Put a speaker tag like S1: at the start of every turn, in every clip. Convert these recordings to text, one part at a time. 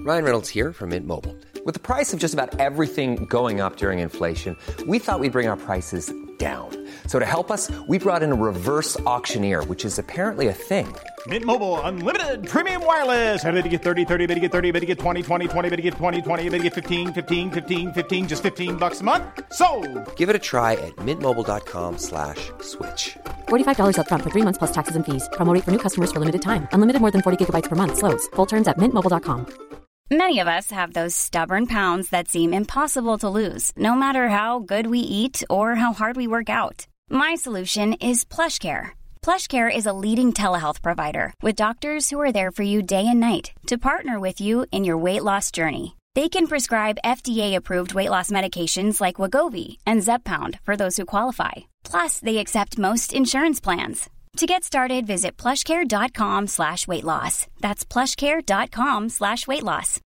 S1: Ryan Reynolds here from Mint Mobile. With the price of just about everything going up during inflation, we thought we'd bring our prices down. So to help us, we brought in a reverse auctioneer, which is apparently a thing.
S2: Mint Mobile Unlimited Premium Wireless. How to get 30, 30, bit to get 30, bit to get 20, 20, 20, bit to get 20, 20, bit to get 15, 15, 15, 15, just $15 a month? Sold!
S1: Give it a try at mintmobile.com/switch.
S3: $45 up front for 3 months plus taxes and fees. Promo rate for new customers for limited time. Unlimited more than 40 gigabytes per month. Slows full terms at mintmobile.com.
S4: Many of us have those stubborn pounds that seem impossible to lose, no matter how good we eat or how hard we work out. My solution is PlushCare. PlushCare is a leading telehealth provider with doctors who are there for you day and night to partner with you in your weight loss journey. They can prescribe FDA-approved weight loss medications like Wegovy and Zepbound for those who qualify. Plus, they accept most insurance plans. To get started, visit plushcare.com/weightloss. That's plushcare.com/weightloss.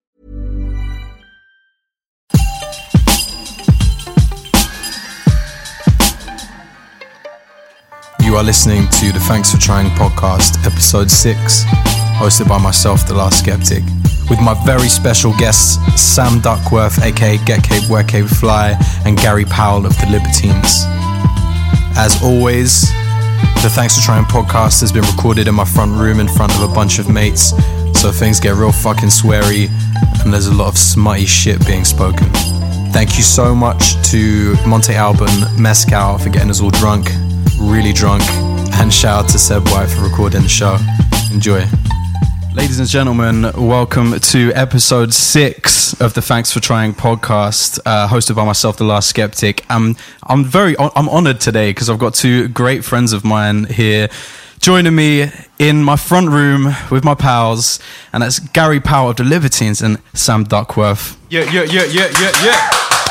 S5: You are listening to the Thanks for Trying podcast, episode 6, hosted by myself, The Last Skeptic, with my very special guests, Sam Duckworth, aka Get Cape, Where Cape Fly, and Gary Powell of The Libertines. As always, the Thanks for Trying podcast has been recorded in my front room in front of a bunch of mates, so things get real fucking sweary and there's a lot of smutty shit being spoken. Thank you so much to Monte Alban Mezcal for getting us all drunk, really drunk, and shout out to Seb White for recording the show. Enjoy. Ladies and gentlemen, welcome to episode 6 of the Thanks for Trying podcast, hosted by myself, The Last Skeptic. I'm honoured today because I've got two great friends of mine here joining me in my front room with my pals, and that's Gary Powell of The Libertines and Sam Duckworth. Yeah.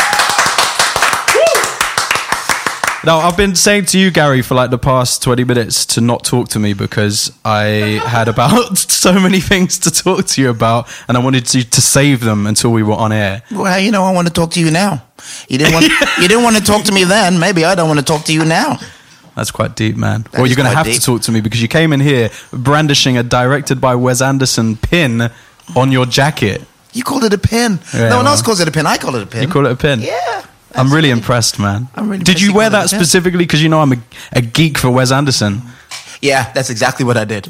S5: Now, I've been saying to you, Gary, for like the past 20 minutes to not talk to me because I had about so many things to talk to you about, and I wanted to save them until we were on air.
S6: Well, you know, I want to talk to you now. You didn't want to talk to me then. Maybe I don't want to talk to you now.
S5: That's quite deep, man. Well, you're going to have to talk to me because you came in here brandishing a directed by Wes Anderson pin on your jacket.
S6: You called it a pin. Yeah, no one else calls it a pin. I call it a pin.
S5: You call it a pin?
S6: Yeah.
S5: I'm really impressed, man. Did you wear that specifically because you know I'm a geek for Wes Anderson?
S6: Yeah, that's exactly what I did.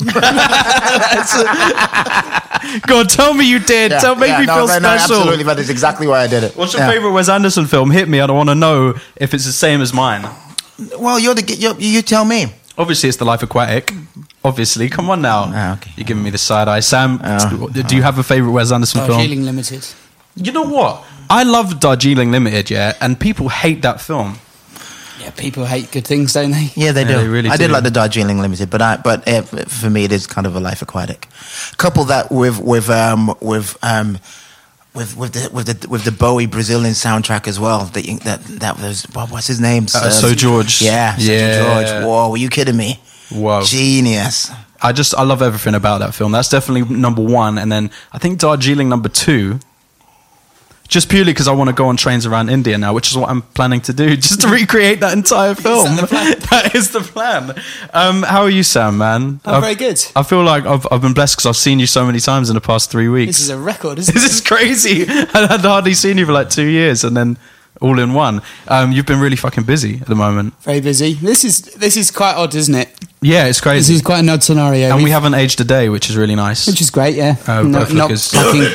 S5: Go on, tell me you did. Make me feel special. No,
S6: absolutely, that is exactly why I did it.
S5: What's your favourite Wes Anderson film? Hit me. I don't want to know if it's the same as mine.
S6: Well, you tell me.
S5: Obviously, it's The Life Aquatic. Obviously, come on now.
S6: Okay.
S5: You're giving me the side eye. Sam, do you have a favourite Wes Anderson film?
S7: Darjeeling Limited.
S5: You know what? I love Darjeeling Limited, and people hate that film.
S7: Yeah, people hate good things, don't they?
S6: Yeah, they do.
S5: They really
S6: I
S5: do.
S6: did like the Darjeeling Limited, but for me, it is kind of a Life Aquatic. Couple that with the Bowie Brazilian soundtrack as well. That was what's his name?
S5: So George.
S6: Yeah, George. Whoa, were you kidding me?
S5: Whoa,
S6: genius.
S5: I love everything about that film. That's definitely number 1, and then I think Darjeeling number 2. Just purely because I want to go on trains around India now, which is what I'm planning to do, just to recreate that entire film. That is the plan. How are you, Sam, man?
S7: I'm very good.
S5: I feel like I've been blessed because I've seen you so many times in the past 3 weeks.
S7: This is a record, isn't it?
S5: This is crazy. I'd hardly seen you for like 2 years, and then all in one. You've been really fucking busy at the moment.
S7: Very busy. This is quite odd, isn't it?
S5: Yeah, it's crazy.
S7: This is quite an odd scenario.
S5: And we haven't aged a day, which is really nice.
S7: Which is great, yeah.
S5: Both look as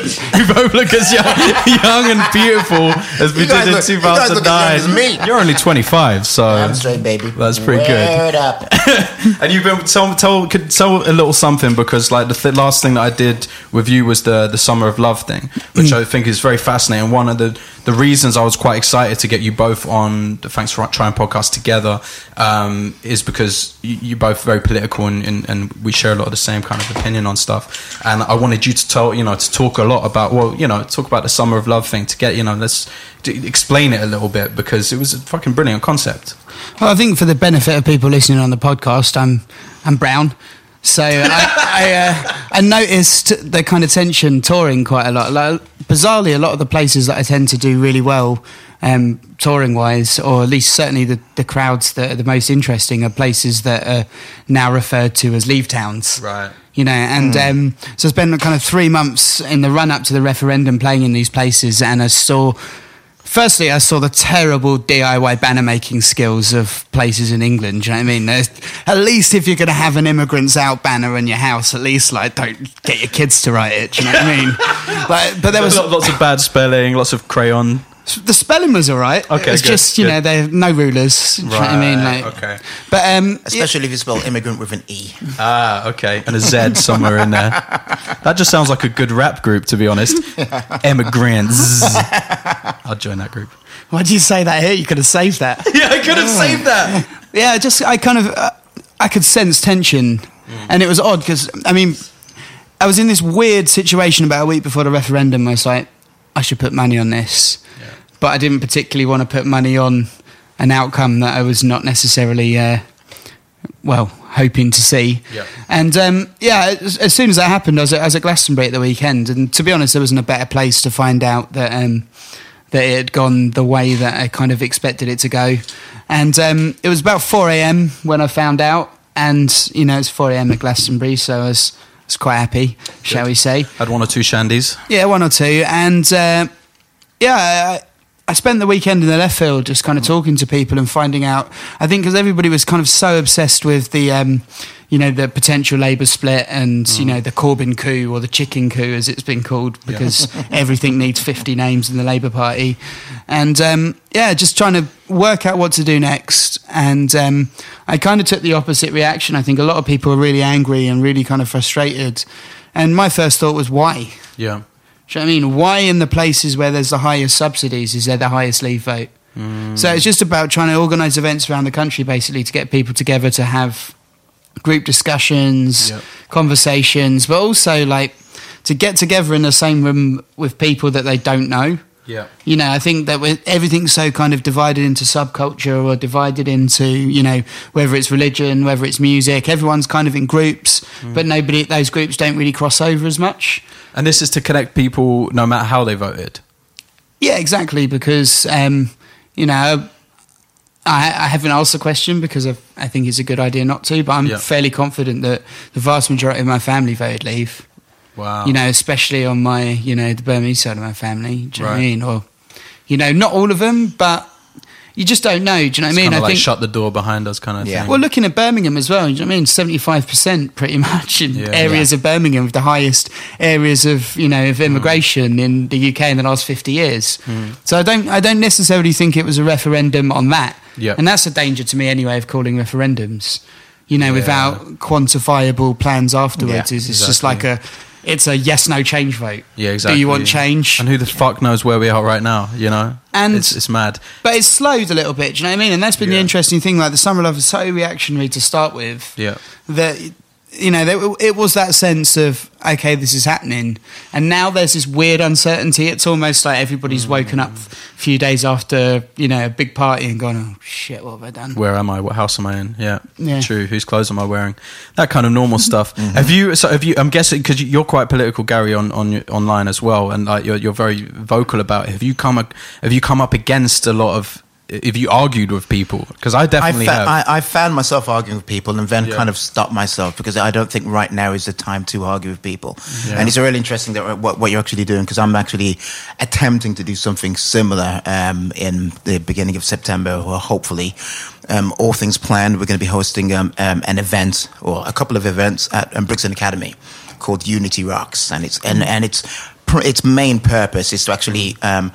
S5: young and beautiful as we did in 2009. You're only 25, so
S6: I'm straight, baby.
S5: That's pretty
S6: Word
S5: good.
S6: Up.
S5: And you've been tell a little something, because like the last thing that I did with you was the Summer of Love thing, which I think is very fascinating. One of the reasons I was quite excited to get you both on the Thanks for Trying podcast together is because you're both very political and we share a lot of the same kind of opinion on stuff. And I wanted you to talk a lot about, talk about the Summer of Love thing, to get, let's explain it a little bit, because it was a fucking brilliant concept.
S7: Well, I think for the benefit of people listening on the podcast, I'm brown. So I noticed the kind of tension touring quite a lot. Like, bizarrely, a lot of the places that I tend to do really well touring wise, or at least certainly the crowds that are the most interesting, are places that are now referred to as leave towns.
S5: Right.
S7: you know, and so I spent kind of 3 months in the run up to the referendum playing in these places, and I saw the terrible DIY banner making skills of places in England. Do you know what I mean? At least if you're going to have an Immigrants Out banner in your house, at least like don't get your kids to write it. Do you know what I mean? But there was
S5: lots of bad spelling, lots of crayon.
S7: The spelling was all right.
S5: Okay,
S7: it's just, you know, they have no rulers. Do you know what I mean? Like,
S5: okay.
S7: But
S6: especially if you spell immigrant with an E.
S5: Okay. And a Z somewhere in there. That just sounds like a good rap group, to be honest. Immigrants. I'll join that group.
S7: Why do you say that here? You could have saved that.
S5: Yeah, I could have saved that.
S7: Yeah, I could sense tension. And it was odd because, I mean, I was in this weird situation about a week before the referendum where I was like, I should put money on this. But I didn't particularly want to put money on an outcome that I was not necessarily, hoping to see. Yeah. And, as soon as that happened, I was at Glastonbury at the weekend. And to be honest, there wasn't a better place to find out that that it had gone the way that I kind of expected it to go. And it was about 4 a.m. when I found out. And, you know, it's 4 a.m. at Glastonbury, so I was quite happy, shall we say.
S5: Had 1 or 2 shandies?
S7: Yeah, 1 or 2. And, I spent the weekend in the left field just kind of talking to people and finding out, I think because everybody was kind of so obsessed with the, the potential Labour split and, you know, the Corbyn coup or the chicken coup as it's been called because everything needs 50 names in the Labour Party. And, just trying to work out what to do next. And I kind of took the opposite reaction. I think a lot of people are really angry and really kind of frustrated. And my first thought was, why?
S5: Yeah.
S7: Do you know what I mean? Why in the places where there's the highest subsidies is there the highest leave vote? So it's just about trying to organise events around the country, basically, to get people together to have group discussions, conversations, but also like to get together in the same room with people that they don't know. Yeah. You know, I think that everything's so kind of divided into subculture or divided into, you know, whether it's religion, whether it's music, everyone's kind of in groups, but those groups don't really cross over as much.
S5: And this is to connect people no matter how they voted? Yeah,
S7: exactly, because, you know, I haven't asked the question because I think it's a good idea not to, but I'm fairly confident that the vast majority of my family voted Leave.
S5: Wow.
S7: You know, especially on my, you know, the Burmese side of my family. Do you know what I mean? Or, you know, not all of them, but you just don't know. Do you know what I mean?
S5: I think shut the door behind us kind of thing.
S7: Well, looking at Birmingham as well, do you know what I mean? 75% pretty much in areas of Birmingham with the highest areas of, you know, of immigration in the UK in the last 50 years. So I don't necessarily think it was a referendum on that. Yeah. And that's a danger to me anyway of calling referendums, you know, without quantifiable plans afterwards. It's just like it's a yes/no change vote.
S5: Yeah, exactly.
S7: Do you want change?
S5: And who the fuck knows where we are right now, you know? And it's mad.
S7: But it's slowed a little bit, do you know what I mean? And that's been the interesting thing. Like, the Summer Love was so reactionary to start with. Yeah. That, you know, it was that sense of, okay, this is happening. And now there's this weird uncertainty. It's almost like everybody's woken up a few days after, you know, a big party and gone, oh, shit, what have I done?
S5: Where am I? What house am I in? Yeah. True. Whose clothes am I wearing? That kind of normal stuff. Have you, I'm guessing, because you're quite political, Gary, on online as well, and like you're very vocal about it. Have you come up against a lot of... If you argued with people, because I definitely have.
S6: I found myself arguing with people and then kind of stopped myself because I don't think right now is the time to argue with people. Yeah. And it's really interesting that what you're actually doing, because I'm actually attempting to do something similar in the beginning of September, or hopefully, all things planned. We're going to be hosting an event or a couple of events at Brixton Academy called Unity Rocks, and its main purpose is to actually.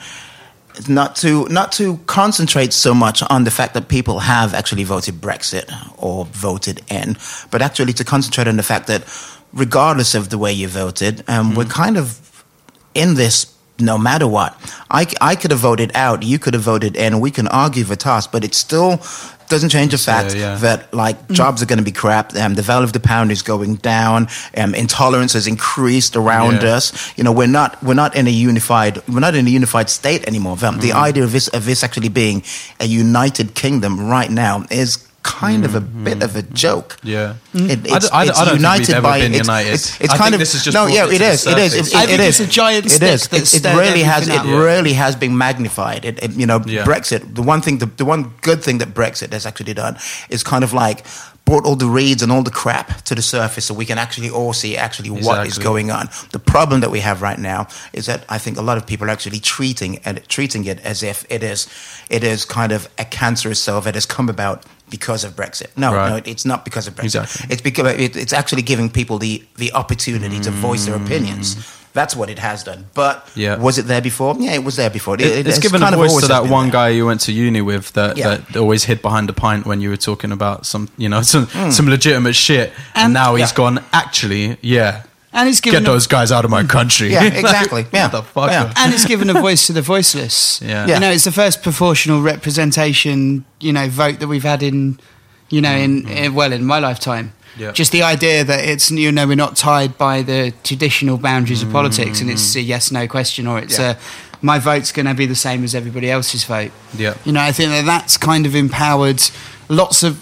S6: Not to concentrate so much on the fact that people have actually voted Brexit or voted in, but actually to concentrate on the fact that regardless of the way you voted, we're kind of in this no matter what. I could have voted out, you could have voted in, we can argue the toss, but it still doesn't change the fact that like jobs are going to be crap. The value of the pound is going down. Intolerance has increased around us. You know, we're not in a unified state anymore. The idea of this actually being a united kingdom right now is kind of a bit of a joke.
S5: Yeah,
S6: it's
S5: I don't
S6: united
S5: think we've
S6: by
S5: ever been united.
S6: It's kind of
S5: this is just
S6: no, yeah, it is.
S7: I think it's a giant stick.
S6: It really has been magnified. Brexit. The one good thing that Brexit has actually done is kind of like brought all the reeds and all the crap to the surface so we can actually all see what is going on. The problem that we have right now is that I think a lot of people are actually treating it as if it is kind of a cancerous cell that has come about because of Brexit. No, it's not because of Brexit.
S5: Exactly.
S6: It's because it's actually giving people the opportunity to voice their opinions. That's what it has done. But was it there before? Yeah, it was there before.
S5: It's given a voice to that one guy you went to uni with that always hid behind a pint when you were talking about some legitimate shit. And now he's gone, actually,
S7: and it's given
S5: get those guys out of my country.
S6: Yeah, exactly. Yeah.
S5: Motherfucker.
S6: Yeah.
S7: And it's given a voice to the voiceless.
S5: Yeah.
S7: You know, it's the first proportional representation, vote that we've had in my lifetime.
S5: Yeah.
S7: Just the idea that it's, we're not tied by the traditional boundaries of politics, and it's a yes/no question, or it's my vote's going to be the same as everybody else's vote.
S5: Yeah.
S7: I think that's kind of empowered lots of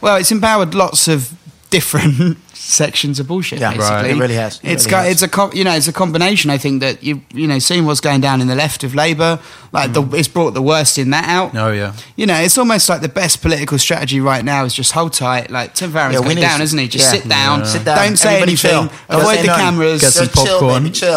S7: different sections of bullshit.
S6: Yeah,
S7: basically.
S6: right. It really has.
S7: It's a combination. I think that seeing what's going down in the left of Labour, it's brought the worst in that out.
S5: Oh yeah.
S7: It's almost like the best political strategy right now is just hold tight. Like Tim Farron's going down, isn't he? Just sit down.
S6: Sit down.
S7: Don't say
S6: Everybody
S7: anything.
S6: chill.
S7: Avoid the cameras.
S5: Get some
S6: Chill,
S5: popcorn.
S6: baby, chill.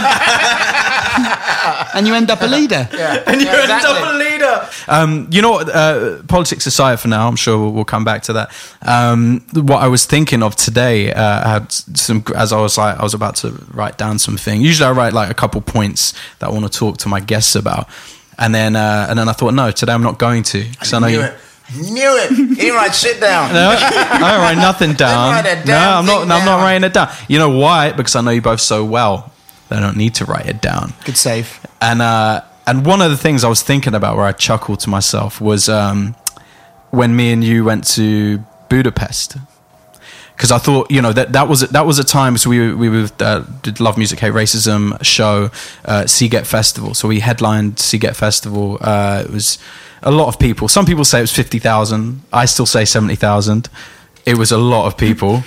S7: And you end up a leader.
S5: And you end up a leader. Politics aside for now, I'm sure we'll come back to that. What I was thinking of today, I had some, as I was about to write down something. Usually I write like a couple points that I want to talk to my guests about. And then I thought, no, today I'm not going to.
S6: I knew it. You didn't write shit down.
S5: No, I don't write nothing down. I'm not writing it down. You know why? Because I know you both so well. I don't need to write it down.
S7: Good save.
S5: And one of the things I was thinking about where I chuckled to myself was when me and you went to Budapest. Because I thought, that was a time. So we did Love Music Hate Racism show, Seagate Festival. So we headlined Seagate Festival. It was a lot of people. Some people say it was 50,000. I still say 70,000. It was a lot of people.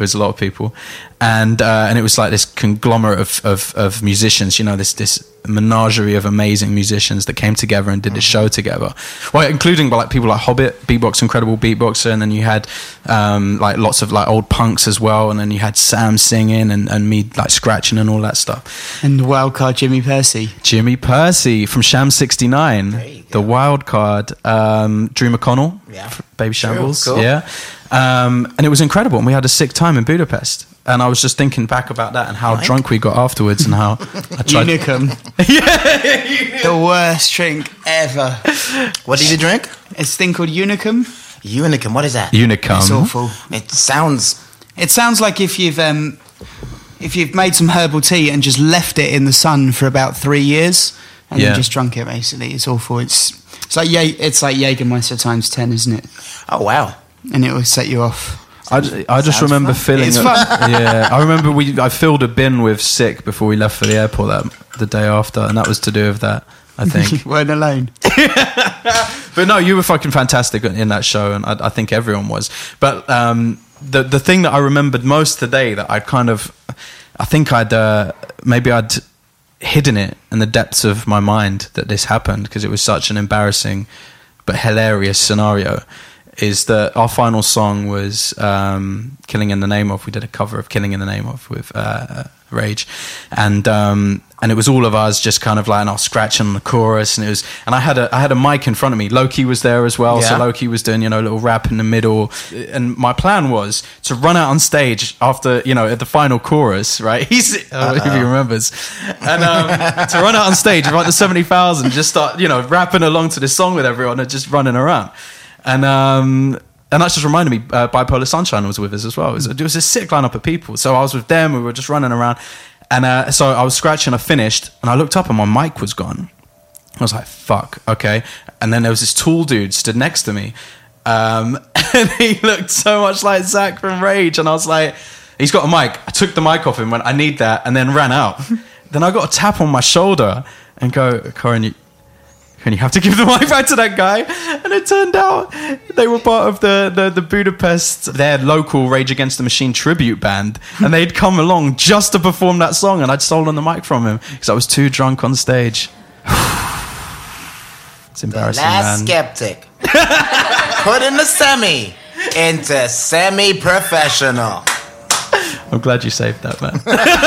S5: And it was like this conglomerate of musicians, this menagerie of amazing musicians that came together and did this show together. Well, including like people like Hobbit, incredible beatboxer, and then you had like lots of like old punks as well, and then you had Sam singing and me like scratching and all that stuff.
S7: And the wild card Jimmy Percy
S5: from Sham 69, the wild card, Drew McConnell, Baby Shambles,
S6: cool.
S5: And it was incredible, and we had a sick time in Budapest. And I was just thinking back about that and how drunk we got afterwards, and how I tried.
S7: Unicum. The worst drink ever.
S6: What did you drink?
S7: It's a thing called Unicum.
S6: Unicum. What is that?
S5: Unicum.
S7: It's awful.
S6: It sounds
S7: like if you've made some herbal tea and just left it in the sun for about 3 years and then just drunk it. Basically, it's awful. It's like Jägermeister times 10, isn't it?
S6: Oh wow!
S7: And it will set you off.
S5: I just remember filling.
S7: It's fun.
S5: Yeah, I remember I filled a bin with sick before we left for the airport the day after, and that was to do with that. I think
S7: you weren't alone.
S5: But no, you were fucking fantastic in that show, and I think everyone was. But the thing that I remembered most today that I'd hidden it in the depths of my mind that this happened because it was such an embarrassing but hilarious scenario. Is that our final song was Killing in the Name Of. We did a cover of Killing in the Name Of with Rage. And it was all of us just kind of like, and I was scratching on the chorus, and I had a mic in front of me. Loki was there as well, so Loki was doing, a little rap in the middle. And my plan was to run out on stage after, at the final chorus, right? If he remembers. And to run out on stage in front of 70,000, just start, rapping along to this song with everyone and just running around. And that just reminded me, Bipolar Sunshine was with us as well. It was a sick lineup of people. So I was with them, we were just running around. And so I was scratching, I finished, and I looked up and my mic was gone. I was like, fuck, okay. And then there was this tall dude stood next to me. And he looked so much like Zach from Rage. And I was like, he's got a mic. I took the mic off him, went, I need that, and then ran out. Then I got a tap on my shoulder and go, Corin, you have to give the mic back to that guy. And it turned out they were part of the Budapest, their local Rage Against the Machine tribute band, and they'd come along just to perform that song, and I'd stolen the mic from him because I was too drunk on stage. It's embarrassing,
S6: Last
S5: man.
S6: Skeptic. Put in the semi. into semi-professional.
S5: I'm glad you saved that, man.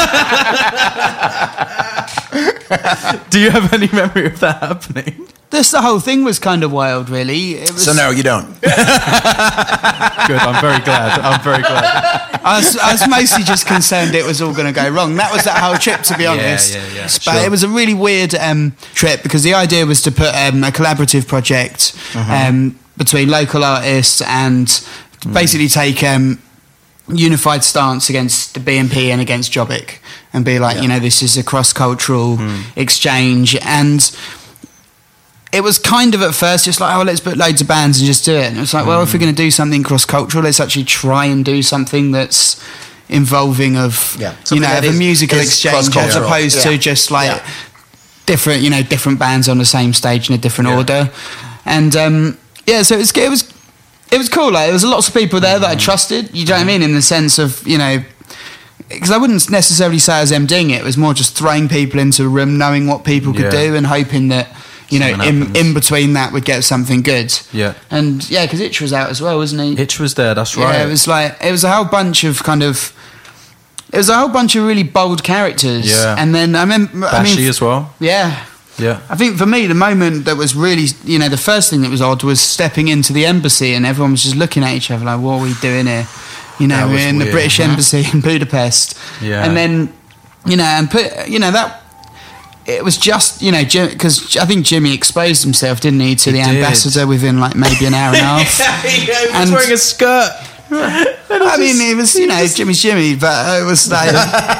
S5: Do you have any memory of that happening?
S7: The whole thing was kind of wild, really. It was,
S6: So no, you don't.
S5: Good, I'm very glad.
S7: I was mostly just concerned it was all going to go wrong. That was that whole trip, to be honest.
S5: Yeah.
S7: But it was a really weird trip because the idea was to put a collaborative project between local artists and basically take unified stance against the BNP and against Jobbik and be like, this is a cross-cultural exchange. And it was kind of at first just like, let's put loads of bands and just do it. And it was like, well, if we're going to do something cross-cultural, let's actually try and do something that's involving of, of a musical exchange as opposed to just like different bands on the same stage in a different order. And so it was cool. Like, there was lots of people there that I trusted. You know what I mean? In the sense of, because I wouldn't necessarily say I was MDing it. It was more just throwing people into a room, knowing what people could do, and hoping that in between that we'd get something good. Yeah. And because Itch was out as well, wasn't he?
S5: Itch was there. That's right.
S7: Yeah, it was a whole bunch of really bold characters. Yeah. And then
S5: Bashy as well.
S7: Yeah.
S5: Yeah.
S7: I think for me, the moment that was really, the first thing that was odd was stepping into the embassy and everyone was just looking at each other like, what are we doing here? We're in the British embassy in Budapest. Yeah. And then, it was just, because I think Jimmy exposed himself, didn't he, to the ambassador within like maybe an hour and a half.
S5: He was wearing a skirt.
S7: It was, Jimmy's Jimmy, but it was like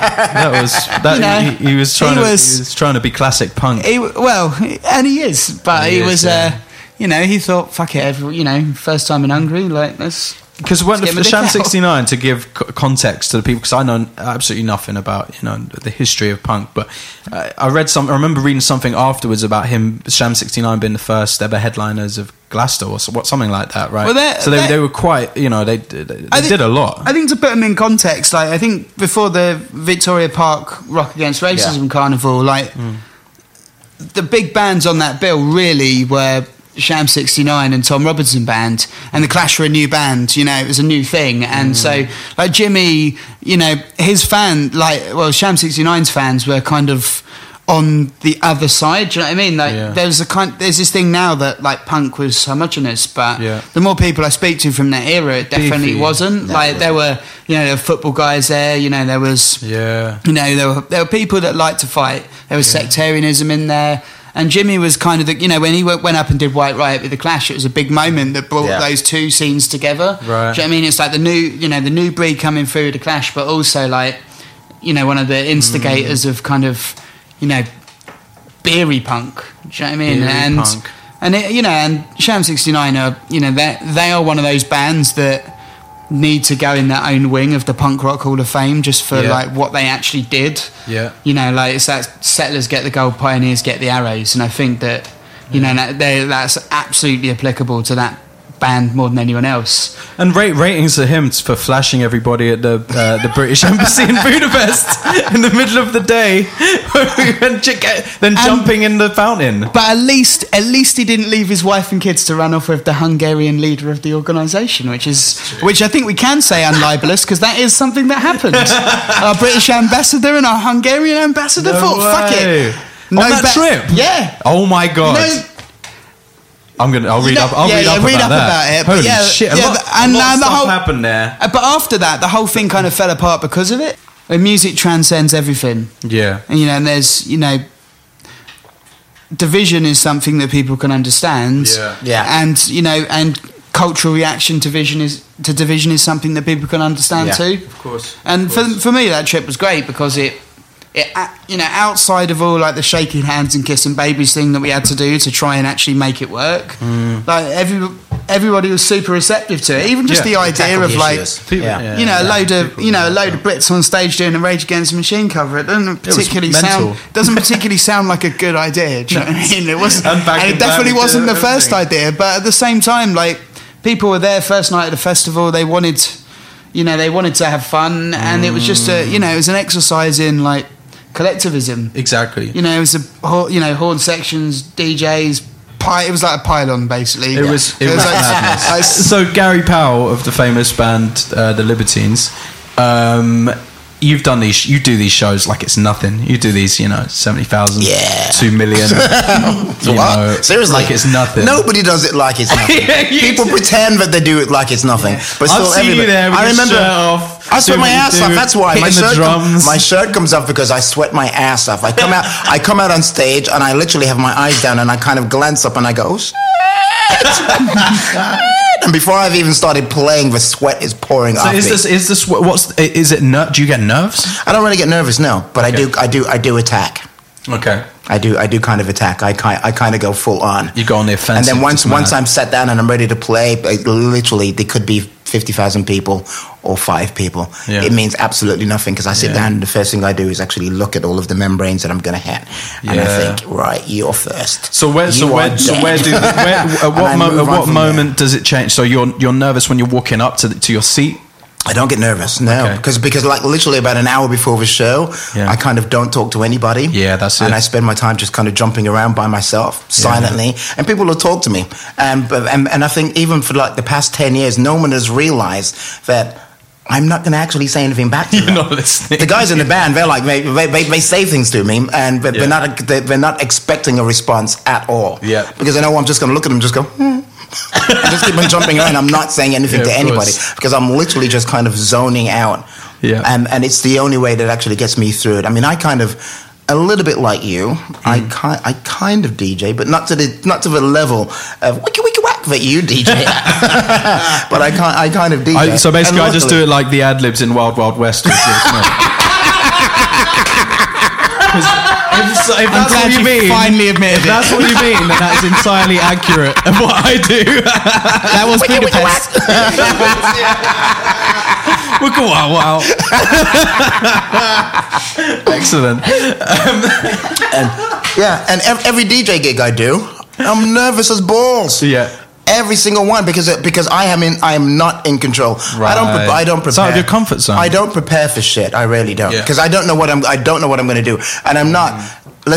S5: he was trying to be classic punk.
S7: And he is, but he was, he thought, fuck it, first time in Hungary, like let's.
S5: Because when the Sham 69, to give context to the people, because I know absolutely nothing about the history of punk, but I remember reading something afterwards about him, Sham 69 being the first ever headliners of Glasgow or something like that, right? Well, they were quite, they did a lot.
S7: I think to put them in context, like I think before the Victoria Park Rock Against Racism Carnival, like the big bands on that bill really were Sham 69 and Tom Robinson Band, and the Clash were a new band. It was a new thing, and so like Jimmy, his fan, Sham 69's fans were kind of on the other side. Do you know what I mean? Like there's this thing now that like punk was homogenous, but the more people I speak to from that era, it definitely wasn't. There were there were football guys there. There was there were people that liked to fight. There was sectarianism in there. And Jimmy was kind of when he went up and did White Riot with the Clash, it was a big moment that brought those two scenes together. Right. Do you know what I mean? It's like the new breed coming through with the Clash, but also like, one of the instigators of kind of, beery punk. Do you know what I mean? And Sham 69 are, they are one of those bands that need to go in their own wing of the Punk Rock Hall of Fame just for like what they actually did. Yeah. It's that Settlers get the gold, Pioneers get the arrows, and I think that that's absolutely applicable to that band more than anyone else.
S5: And ratings to him for flashing everybody at the British Embassy in Budapest in the middle of the day, then jumping in the fountain.
S7: But at least he didn't leave his wife and kids to run off with the Hungarian leader of the organisation, which I think we can say unlibelous, because that is something that happened. Our British ambassador and our Hungarian ambassador thought, fuck it.
S5: On that trip?
S7: Yeah.
S5: Oh my God. I'll read up about
S7: it.
S5: Holy shit!
S7: And
S5: the whole happened there.
S7: But after that, the whole thing kind of fell apart because of it. When music transcends everything. Yeah. And and there's division is something that people can understand. Yeah. And and cultural reaction to division is something that people can understand too.
S5: Of course.
S7: And for me, that trip was great because it outside of all like the shaking hands and kissing babies thing that we had to do to try and actually make it work, like everybody was super receptive to it. Even just the idea of like a load of Brits on stage doing a Rage Against the Machine cover. It doesn't particularly sound like a good idea. Do you know what I mean? It wasn't, and it definitely wasn't the first idea. But at the same time, like people were there first night of the festival. They wanted to have fun, and it was just it was an exercise in like collectivism.
S5: Exactly.
S7: It was horn sections, DJs, It was like a pylon, basically.
S5: It was madness. So Gary Powell of the famous band The Libertines, you do these shows like it's nothing. You do these, 70,000, 2 million.
S6: What? Seriously?
S5: Like it's nothing.
S6: Nobody does it like it's nothing. People pretend that they do it like it's nothing. But still,
S5: I've seen you there with your shirt off.
S6: I sweat my ass off. That's why my shirt comes off because I sweat my ass off. I come out on stage and I literally have my eyes down and I kind of glance up and I go, oh shit. And before I've even started playing, the sweat is pouring off.
S5: Is this do you get nerves?
S6: I don't really get nervous, no, but okay. I do attack.
S5: Okay.
S6: I do kind of attack. I kind of go full on.
S5: You go on the offensive.
S6: And then once I'm sat down and I'm ready to play, literally there could be 50,000 people or 5 people. Yeah. It means absolutely nothing because I sit down and the first thing I do is actually look at all of the membranes that I'm going to hit, and I think, right, you're first.
S5: So what moment does it change? So you're nervous when you're walking up to your seat?
S6: I don't get nervous, no, because like literally about an hour before the show, I kind of don't talk to anybody. Yeah, that's it. And I spend my time just kind of jumping around by myself, silently, and people will talk to me. And I think even for like the past 10 years, no one has realized that I'm not going to actually say anything back to them.
S5: You're not listening.
S6: The guys in the band, they're like they say things to me, and they're not expecting a response at all. Yeah, because I know I'm just going to look at them, and just go. I just keep on jumping around. I'm not saying anything to anybody because I'm literally just kind of zoning out. Yeah, and it's the only way that actually gets me through it. I mean, I kind of a little bit like you. I kind of DJ, but not to the level of wiki wiki whack that you DJ. But I kind of DJ.
S5: So basically, I just do it like the ad libs in Wild Wild West. If that's what you mean,
S7: finally admitted
S5: if that's what you mean, then that is entirely accurate of what I do.
S7: That was Budapest.
S5: Wow. Excellent.
S6: And every DJ gig I do, I'm nervous as balls. Yeah. Every single one because I am not in control. Right. I don't prepare.
S5: It's out of your comfort zone.
S6: I don't prepare for shit. I really don't because I don't know what I'm going to do, and I'm not. I'm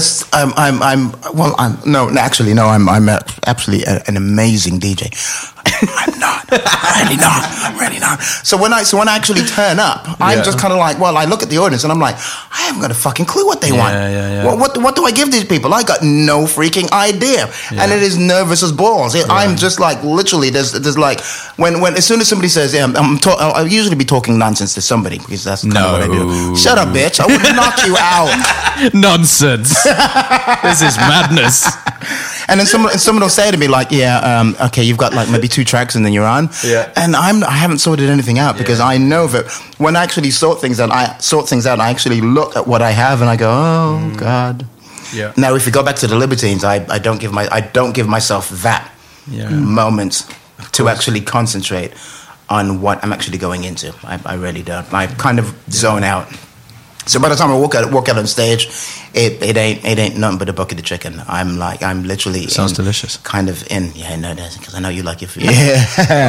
S6: actually an amazing DJ. I'm not. I'm really not. So when I actually turn up, I'm just kind of like, well, I look at the audience and I'm like, I haven't got a fucking clue what they want. Yeah. What do I give these people? I got no freaking idea, and it is nervous as balls. I'm just like literally. There's like when as soon as somebody says, I'll usually be talking nonsense to somebody because that's kind of what I do. Shut up, bitch! I would knock you out.
S5: Nonsense. This is madness.
S6: And then someone will say to me like, okay, you've got like maybe 2 tracks and then you're on. Yeah. And I haven't sorted anything out because I know that when I actually sort things out, I actually look at what I have and I go, oh God. Yeah. Now, if you go back to the Libertines, I don't give myself that moment to actually concentrate on what I'm actually going into. I really don't. I kind of zone out. So by the time I walk out on stage, it ain't nothing but a bucket of chicken. I'm literally
S5: sounds delicious.
S6: Kind of in because I know you like your food. Yeah.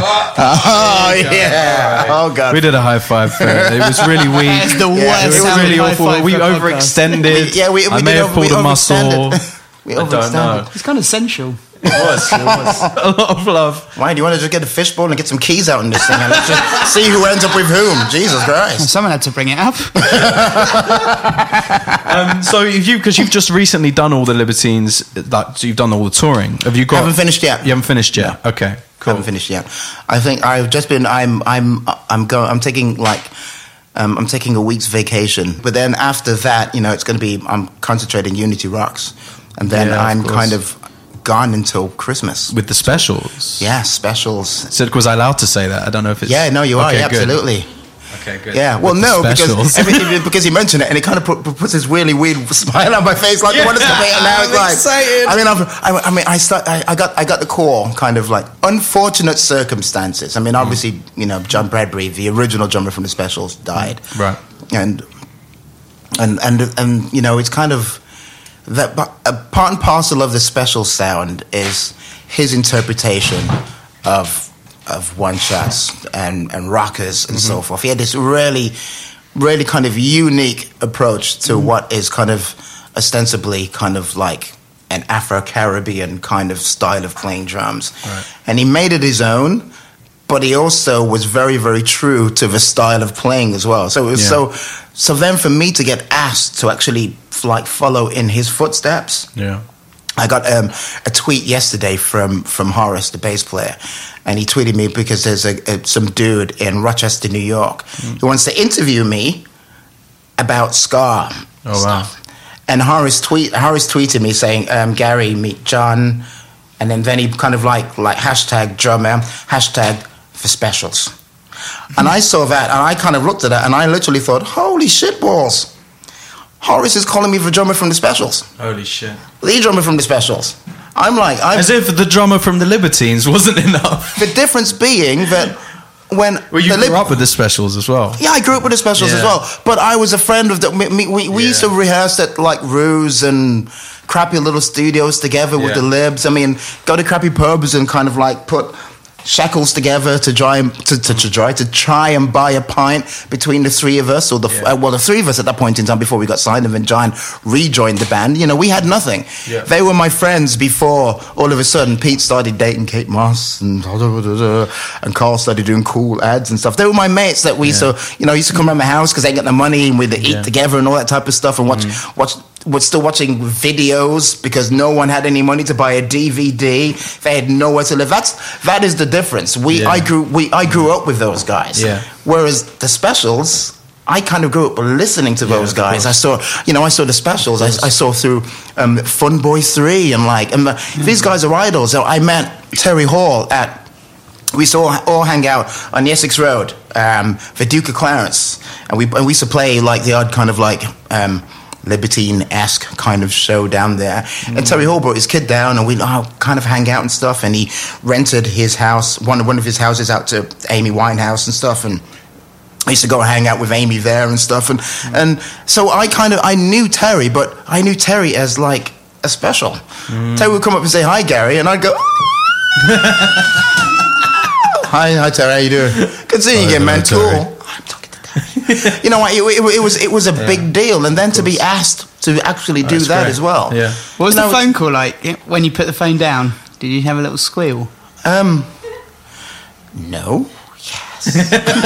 S6: Oh God.
S5: We did a high five. It was really weak.
S7: It's the worst.
S5: It was really awful. We overextended. I may have pulled a muscle.
S6: I don't know.
S7: It's kind of sensual.
S5: It was. A lot of love.
S6: Why do you want to just get a fishbowl and get some keys out in this thing and let's just see who ends up with whom? Jesus Christ!
S7: Someone had to bring it up.
S5: So because you've just recently done all the Libertines, so you've done all the touring. Have you got?
S6: I haven't finished yet.
S5: You haven't finished yet. No. Okay, cool.
S6: Haven't finished yet. I think I've just been. I'm taking I'm taking a week's vacation, but then after that, it's going to be. I'm concentrating Unity Rocks, and then I'm kind of gone until Christmas
S5: with the specials.
S6: Yeah, specials.
S5: So was I allowed to say that? I don't know if it's.
S6: Yeah, no, you are. Okay, absolutely.
S5: Okay, good.
S6: Yeah, well, no, because he mentioned it, and it kind of puts this really weird smile on my face, like what is happening now? It's like excited. I got the call, kind of like unfortunate circumstances. I mean, obviously, John Bradbury, the original drummer from the Specials, died, right, and it's kind of. That part and parcel of the Special sound is his interpretation of one-shots and rockers and so forth. He had this really, really kind of unique approach to what is kind of ostensibly kind of like an Afro-Caribbean kind of style of playing drums. Right. And he made it his own, but he also was very, very true to the style of playing as well. So it was so then for me to get asked to actually like follow in his footsteps.
S5: Yeah.
S6: I got a tweet yesterday from Horace, the bass player, and he tweeted me because there's some dude in Rochester, New York, who wants to interview me about ska stuff. Wow. And Horace tweeted me saying, Gary, meet John, and then he kind of like hashtag drummer, hashtag for specials. And I saw that, and I kind of looked at that, and I literally thought, holy shit balls. Horace is calling me the drummer from the Specials.
S5: Holy shit.
S6: The drummer from the Specials. As
S5: if the drummer from the Libertines wasn't enough.
S6: The difference being that when...
S5: Well, you grew up with the Specials as well.
S6: Yeah, I grew up with the Specials as well. But I was a friend of... We used to rehearse at, like, Ruse and crappy little studios together with the Libs. I mean, go to crappy pubs and kind of, like, put... shackles together to try and buy a pint between the three of us, or the three of us at that point in time before we got signed, and then John rejoined the band. You know, we had nothing. Yeah. They were my friends before all of a sudden Pete started dating Kate Moss and Carl started doing cool ads and stuff. They were my mates that we used to come around my house because they got the money and we'd eat together and all that type of stuff and watch. We're still watching videos because no one had any money to buy a DVD. They had nowhere to live. That is the difference. I grew up with those guys. Yeah. Whereas the Specials, I kind of grew up listening to those guys. I saw the Specials. I saw through Fun Boy 3 and these guys are idols. So I met Terry Hall we used to all hang out on the Essex Road, the Duke of Clarence, and we used to play like the odd kind of like. Libertine-esque kind of show down there. And Terry Hall brought his kid down and we kind of hang out and stuff, and he rented his house, one of his houses out to Amy Winehouse and stuff, and I used to go and hang out with Amy there and stuff, and so I knew Terry, but I knew Terry as like a special. Terry would come up and say, hi Gary, and I'd go, hi Terry, how you doing? Good seeing you again, man. Cool. You know what? It was a big deal, and then to be asked to actually do that as well. Yeah.
S7: What was the phone call like when you put the phone down? Did you have a little squeal?
S6: No. Yes.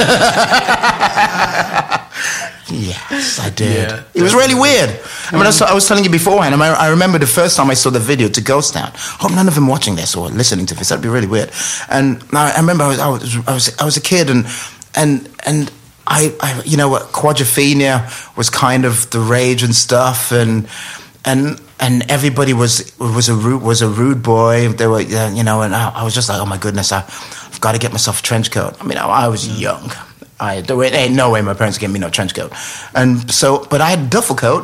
S6: Yes, I did. Yeah, it was really weird. I mean, I was telling you beforehand. I remember the first time I saw the video to Ghost Town. Hope none of them watching this or listening to this. That'd be really weird. And I remember I was a kid and I Quadrophenia was kind of the rage and stuff, and everybody was a rude boy. They were, and I was just like, oh my goodness, I've got to get myself a trench coat. I mean, I was young. There ain't no way my parents gave me no trench coat, but I had a duffel coat,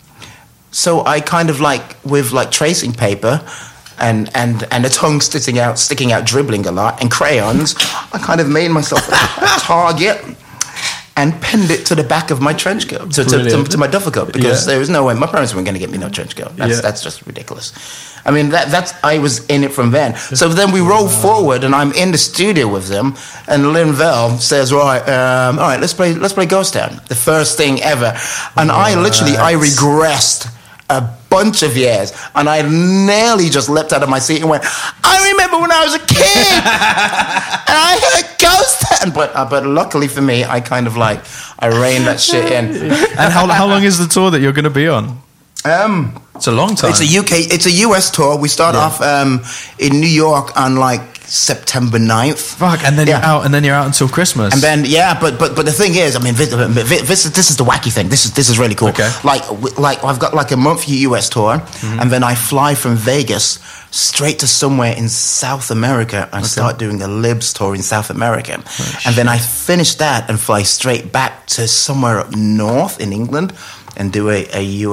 S6: so I kind of with tracing paper. And a tongue sticking out, dribbling a lot, and crayons. I kind of made myself a target. And pinned it to the back of my trench coat, to my duffel coat, because there was no way my parents weren't going to get me no trench coat. That's just ridiculous. I mean, I was in it from then. So then we roll forward, and I'm in the studio with them, and Linval says, all right, let's play Ghost Town, the first thing ever. And I regressed a bunch of years, and I nearly just leapt out of my seat and went, I remember when I was a kid, and I heard Ghost Town, but luckily for me, I kind of I reined that shit in.
S5: And how long is the tour that you're going to be on? It's a long time.
S6: It's a US tour. We start off in New York on September 9th.
S5: Fuck, and then you're out until Christmas.
S6: And then but the thing is, I mean, this is the wacky thing. This is really cool. Okay. I've got a monthly US tour, and then I fly from Vegas straight to somewhere in South America and start doing a Libs tour in South America. And then I finish that and fly straight back to somewhere up north in England and do a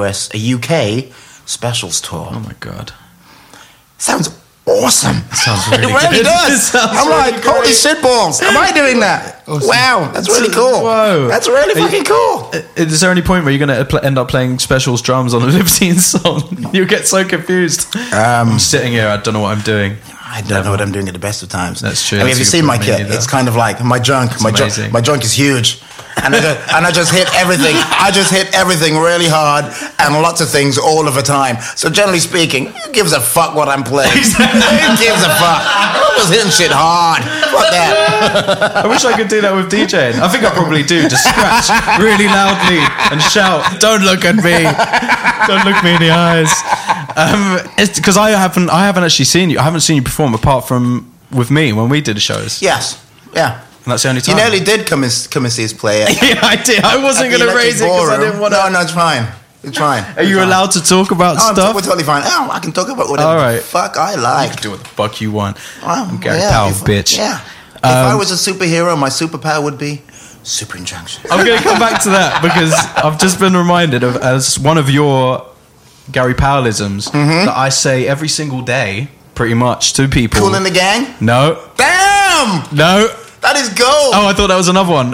S6: UK Specials tour.
S5: Oh my god.
S6: Sounds awesome.
S5: It sounds really
S6: good. It really does. I'm
S5: really
S6: holy shit balls. Am I doing that? Awesome. Wow, that's really cool. Whoa. That's really fucking cool.
S5: Is there any point where you're going to end up playing Specials drums on a Libertine song? You'll get so confused. I'm sitting here, I don't know what I'm doing.
S6: I don't know what I'm doing at the best of times.
S5: That's true.
S6: I mean, have you seen my kit? It's kind of like my junk. My junk is huge. And I just hit everything. I just hit everything really hard and lots of things all of the time. So generally speaking, who gives a fuck what I'm playing? Who gives a fuck? I was hitting shit hard. Fuck that.
S5: I wish I could do that with DJing. I think I probably do. Just scratch really loudly and shout, "Don't look at me! Don't look me in the eyes." It's because I haven't actually seen you. I haven't seen you perform apart from with me when we did the shows.
S6: Yes. Yeah.
S5: And that's the only time.
S6: You nearly did come and see us play it.
S5: Yeah, I did. I wasn't going to raise it because I didn't want to.
S6: No, it's fine. It's fine.
S5: Are you allowed to talk about stuff?
S6: We're totally fine. Oh, I can talk about whatever the fuck I like.
S5: You can do what the fuck you want.
S6: Well,
S5: I'm Gary Powell, bitch.
S6: Yeah. If I was a superhero, my superpower would be super injunction.
S5: I'm going to come back to that because I've just been reminded of as one of your Gary Powellisms that I say every single day, pretty much, to people.
S6: Cool in the Gang?
S5: No.
S6: Damn!
S5: No.
S6: That is gold.
S5: Oh, I thought that was another one.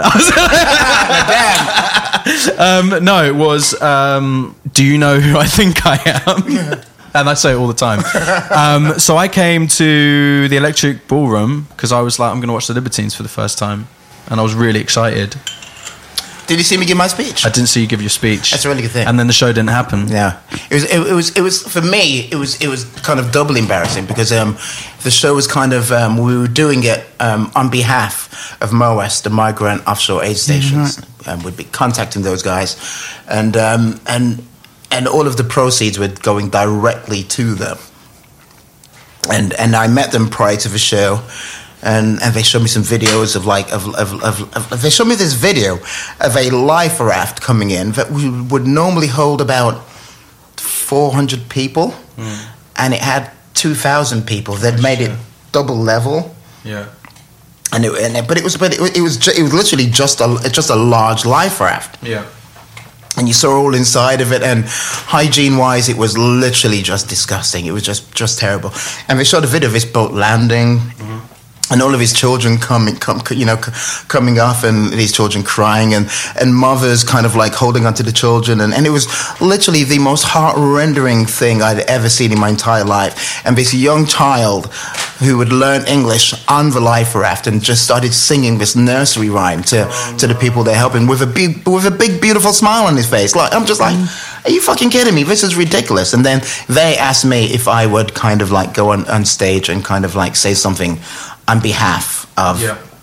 S6: Damn.
S5: No, it was, do you know who I think I am? Yeah. And I say it all the time. So I came to the Electric Ballroom because I was like, I'm going to watch the Libertines for the first time. And I was really excited.
S6: Did you see me give my speech?
S5: I didn't see you give your speech.
S6: That's a really good thing.
S5: And then the show didn't happen.
S6: Yeah, it was for me. It was kind of doubly embarrassing because the show was kind of we were doing it on behalf of MOAS, the Migrant Offshore Aid Stations, and we'd be contacting those guys, and all of the proceeds were going directly to them. And I met them prior to the show. And they showed me some videos of they showed me this video of a life raft coming in that would normally hold about 400 people, and it had 2,000 people. They'd made it double level.
S5: Yeah.
S6: But it was literally just a large life raft.
S5: Yeah.
S6: And you saw all inside of it, and hygiene-wise, it was literally just disgusting. It was just terrible. And they showed a video of this boat landing. And all of his children coming off, and these children crying, and mothers kind of like holding onto the children, and it was literally the most heart-rending thing I'd ever seen in my entire life. And this young child who had learned English on the life raft and just started singing this nursery rhyme to the people they're helping with a big beautiful smile on his face. Like, I'm just like, are you fucking kidding me? This is ridiculous. And then they asked me if I would kind of like go on stage and kind of like say something on behalf of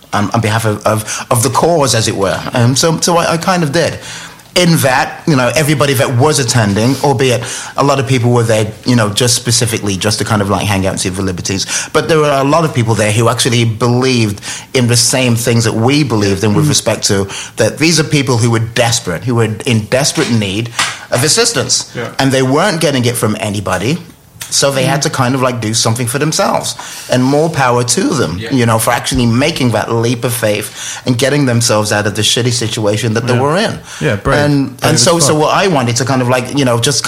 S6: the cause, as it were. So I kind of did. In that, everybody that was attending, albeit a lot of people were there, just specifically just to kind of like hang out and see the Libertines. But there were a lot of people there who actually believed in the same things that we believed in with respect to that these are people who were desperate, who were in desperate need of assistance. Yeah. And they weren't getting it from anybody. So they had to kind of like do something for themselves, and more power to them, for actually making that leap of faith and getting themselves out of the shitty situation that they were in. Yeah, brave. And so what I wanted to kind of like, just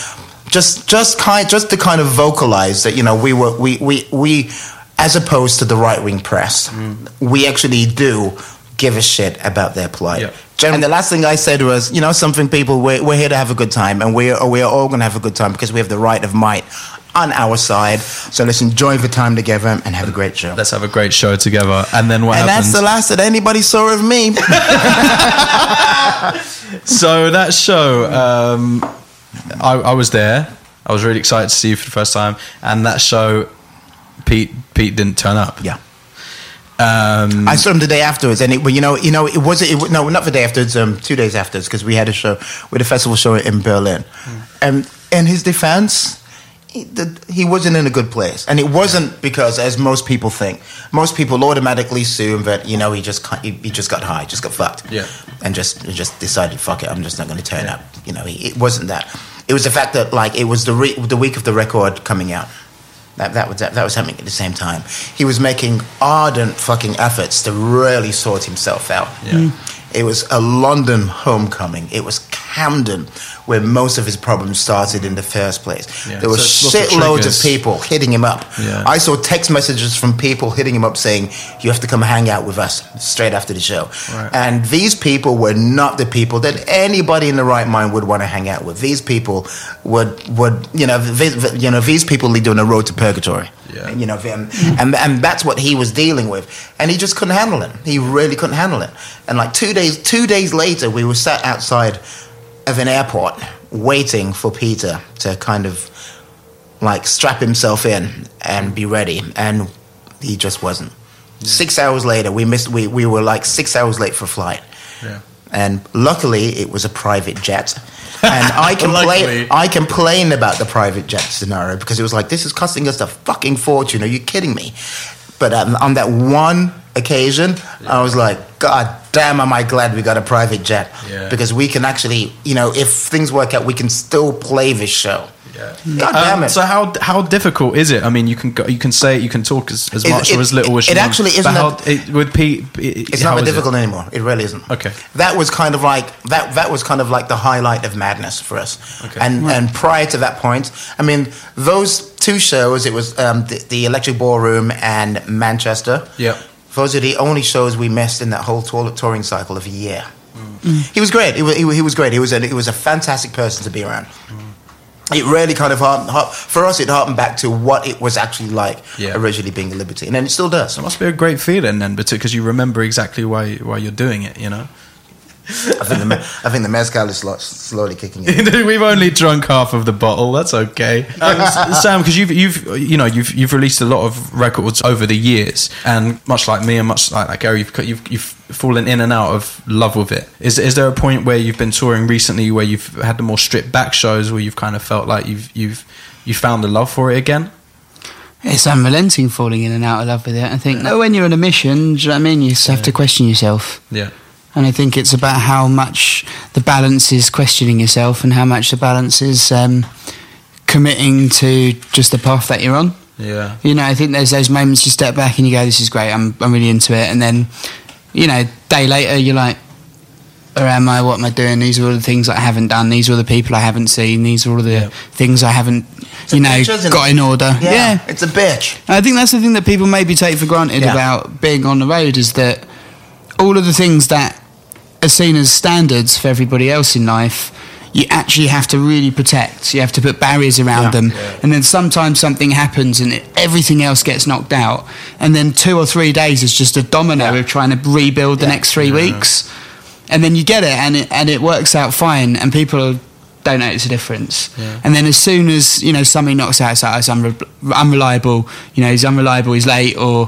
S6: to kind of vocalize that, we as opposed to the right-wing press, we actually do give a shit about their plight. Yeah. And the last thing I said was, something, people, we're here to have a good time, and we are all going to have a good time because we have the right of might on our side. So let's enjoy the time together and have a great show.
S5: Let's have a great show together. And then what happens?
S6: And that's the last that anybody saw of me.
S5: So that show, I was there. I was really excited to see you for the first time. And that show, Pete didn't turn up.
S6: Yeah. I saw him the day afterwards, and it was not the day afterwards, 2 days afterwards, because we had a festival show in Berlin, and in his defense, he wasn't in a good place, and it wasn't because, as most people think, most people automatically assume that he just got high, just got fucked, and just decided, fuck it, I'm just not going to turn up. It wasn't that. It was the fact that like it was the week of the record coming out. That was happening at the same time. He was making ardent fucking efforts to really sort himself out. Yeah. It was a London homecoming. It was Camden, where most of his problems started in the first place.
S5: Yeah.
S6: There were
S5: So it's lots of
S6: shitloads of
S5: triggers.
S6: people hitting him up.
S5: Yeah.
S6: I saw text messages from people hitting him up saying, you have to come hang out with us straight after the show.
S5: Right.
S6: And these people were not the people that anybody in the right mind would want to hang out with. These people would these people lead on a road to purgatory.
S5: Yeah.
S6: And that's what he was dealing with, and he just couldn't handle it. He really couldn't handle it. And like 2 days later, we were sat outside of an airport waiting for Peter to kind of like strap himself in and be ready, and he just wasn't. 6 hours later, we were like 6 hours late for flight.
S5: Yeah.
S6: And luckily, it was a private jet. And
S5: Luckily.
S6: I complained about the private jet scenario because it was like, this is costing us a fucking fortune. Are you kidding me? But on that one occasion, I was like, God damn, am I glad we got a private jet.
S5: Yeah.
S6: Because we can actually, if things work out, we can still play this show.
S5: Yeah.
S6: God damn it.
S5: So how difficult is it? I mean, you can say it, you can talk as much or as little as you
S6: it
S5: want.
S6: actually isn't.
S5: With Pete,
S6: It's not that difficult anymore. It really isn't.
S5: Okay.
S6: That was kind of like that was kind of like the highlight of Madness for us.
S5: Okay.
S6: And prior to that point, I mean, those two shows, it was the Electric Ballroom and Manchester.
S5: Yeah.
S6: Those are the only shows we missed in that whole touring cycle of a year. He was great. He was great. He was a fantastic person to be around. It really kind of for us. It harkened back to what it was actually like originally being a Libertine, and it still does.
S5: It must be a great feeling then, because you remember exactly why you're doing it.
S6: I think the mezcal is slowly kicking in.
S5: We've only drunk half of the bottle. That's okay. Sam, because you've released a lot of records over the years, and much like me and much like Gary, you've fallen in and out of love with it. Is there a point where you've been touring recently where you've had the more stripped back shows where you've kind of felt like you've found the love for it again?
S7: It's unrelenting falling in and out of love with it. I think when you're on a mission, do you know what I mean? You just have to question yourself.
S5: Yeah.
S7: And I think it's about how much the balance is questioning yourself and how much the balance is committing to just the path that you're on.
S5: Yeah.
S7: I think there's those moments you step back and you go, this is great, I'm really into it. And then, day later, you're like, where am I? What am I doing? These are all the things I haven't done. These are all the people I haven't seen. These are all the things I haven't, got in order.
S6: Yeah. It's a bitch.
S7: I think that's the thing that people maybe take for granted about being on the road, is that all of the things that are seen as standards for everybody else in life, you actually have to really protect. You have to put barriers around them. Yeah. And then sometimes something happens and everything else gets knocked out. And then 2 or 3 days is just a domino of trying to rebuild the next 3 weeks. And then you get it and it works out fine, and people don't notice a difference. Yeah. And then as soon as, something knocks out, it's like, it's unreliable, he's unreliable, he's late, or,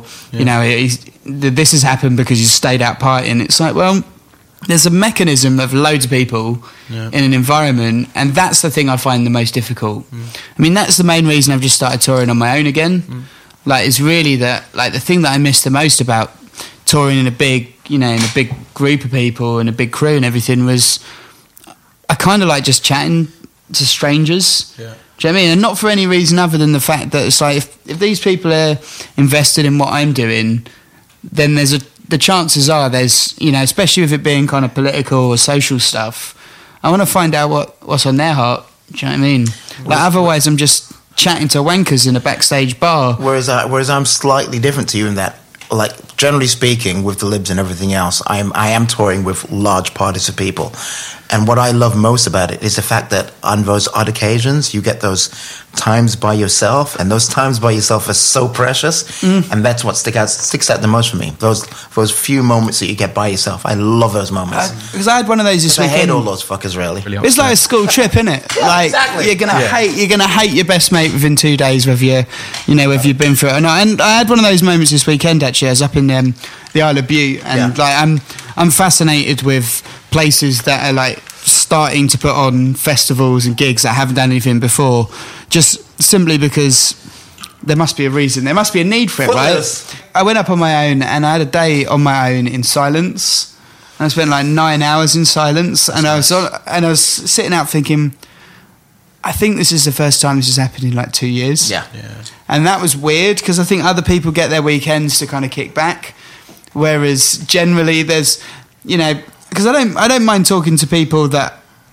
S7: this has happened because he's stayed out partying. It's like, well, there's a mechanism of loads of people in an environment, and that's the thing I find the most difficult. I mean, that's the main reason I've just started touring on my own again. Like, it's really that, like, the thing that I miss the most about touring in a big, in a big group of people and a big crew and everything was I kind of like just chatting to strangers. Yeah. Do you know what I mean? And not for any reason other than the fact that it's like, if these people are invested in what I'm doing, then the chances are there's, especially with it being kind of political or social stuff, I want to find out what's on their heart. Do you know what I mean? Like, otherwise I'm just chatting to wankers in a backstage bar.
S6: Whereas I'm slightly different to you in that, like, generally speaking, with the Libs and everything else, I am touring with large parties of people. And what I love most about it is the fact that on those odd occasions, you get those times by yourself, and those times by yourself are so precious, and that's what sticks out the most for me. Those few moments that you get by yourself, I love those moments.
S7: Because I had one of those this weekend.
S6: I hate all those fuckers, really.
S7: It's like a school trip, isn't it?
S6: Yeah,
S7: like,
S6: exactly.
S7: You're gonna hate your best mate within 2 days, whether if you've been through it or not. And I had one of those moments this weekend. Actually, I was up in the Isle of Bute, and I'm fascinated with places that are like starting to put on festivals and gigs that haven't done anything before, just simply because there must be a reason, there must be a need for it, right? I went up on my own and I had a day on my own in silence. I spent like 9 hours in silence, and I was sitting out thinking, I think this is the first time this has happened in like 2 years.
S6: Yeah.
S7: And that was weird, because I think other people get their weekends to kind of kick back, whereas generally there's, because I don't mind talking to people that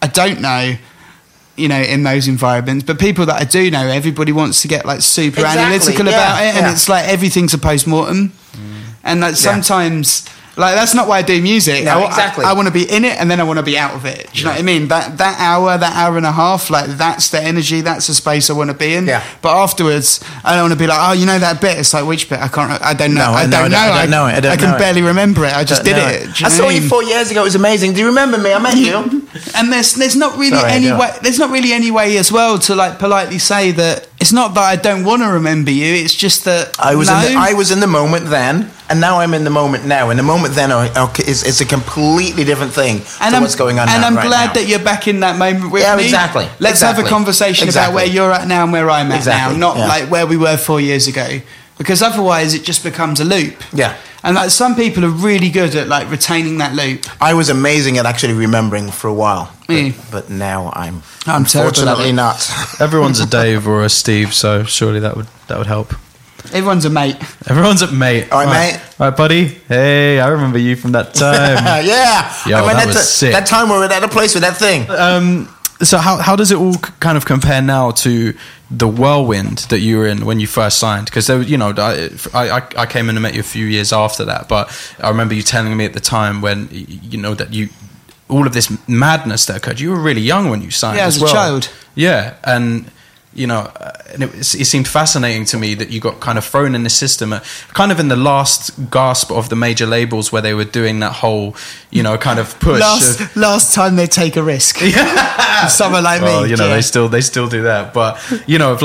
S7: I don't know, you know, in those environments, but people that I do know, everybody wants to get like super analytical about it, and it's like everything's a post-mortem, and like sometimes. Like, that's not why I do music.
S6: No, exactly.
S7: I want to be in it, and then I want to be out of it. Do you know what I mean? That hour and a half, like, that's the energy, that's the space I want to be in.
S6: Yeah.
S7: But afterwards, I don't want to be like, oh, you know that bit? It's like, which bit? I don't know. I don't know. I can barely remember it. I just did it.
S6: I saw you 4 years ago. It was amazing. Do you remember me? I met you.
S7: And there's not really any way as well to like politely say that. It's not that I don't want to remember you. It's just that
S6: I was in the moment then, and now I'm in the moment now. And the moment then is a completely different thing to what's going on now.
S7: And I'm glad that you're back in that moment with me.
S6: Yeah, exactly.
S7: Let's have a conversation about where you're at now and where I'm at now, not like where we were 4 years ago. Because otherwise it just becomes a loop.
S6: Yeah.
S7: And like some people are really good at like retaining that loop.
S6: I was amazing at actually remembering for a while. But now I'm unfortunately not.
S5: Everyone's a Dave or a Steve, so surely that would help.
S7: Everyone's a mate.
S5: Everyone's a mate.
S6: All right, mate.
S5: All right, buddy. Hey, I remember you from that time.
S6: Yeah.
S5: Yo, that was sick.
S6: That time we were at a place with that thing.
S5: So how does it all kind of compare now to the whirlwind that you were in when you first signed? Because there, you know, I came in and met you a few years after that, but I remember you telling me at the time when you know that all of this madness that occurred. You were really young when you signed.
S7: Yeah, as a child.
S5: Yeah, and you know, and it seemed fascinating to me that you got kind of thrown in the system, kind of in the last gasp of the major labels where they were doing that whole, you know, kind of push.
S7: Last time they take a risk. Yeah. Someone like me.
S5: Well, you know, they still do that, but you know,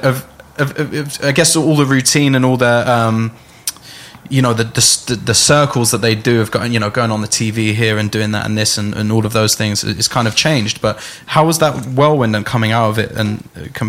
S5: I guess all the routine and all the. You know, the circles that they do of going on the TV here and doing that and this and all of those things is kind of changed. But how was that whirlwind and coming out of it, and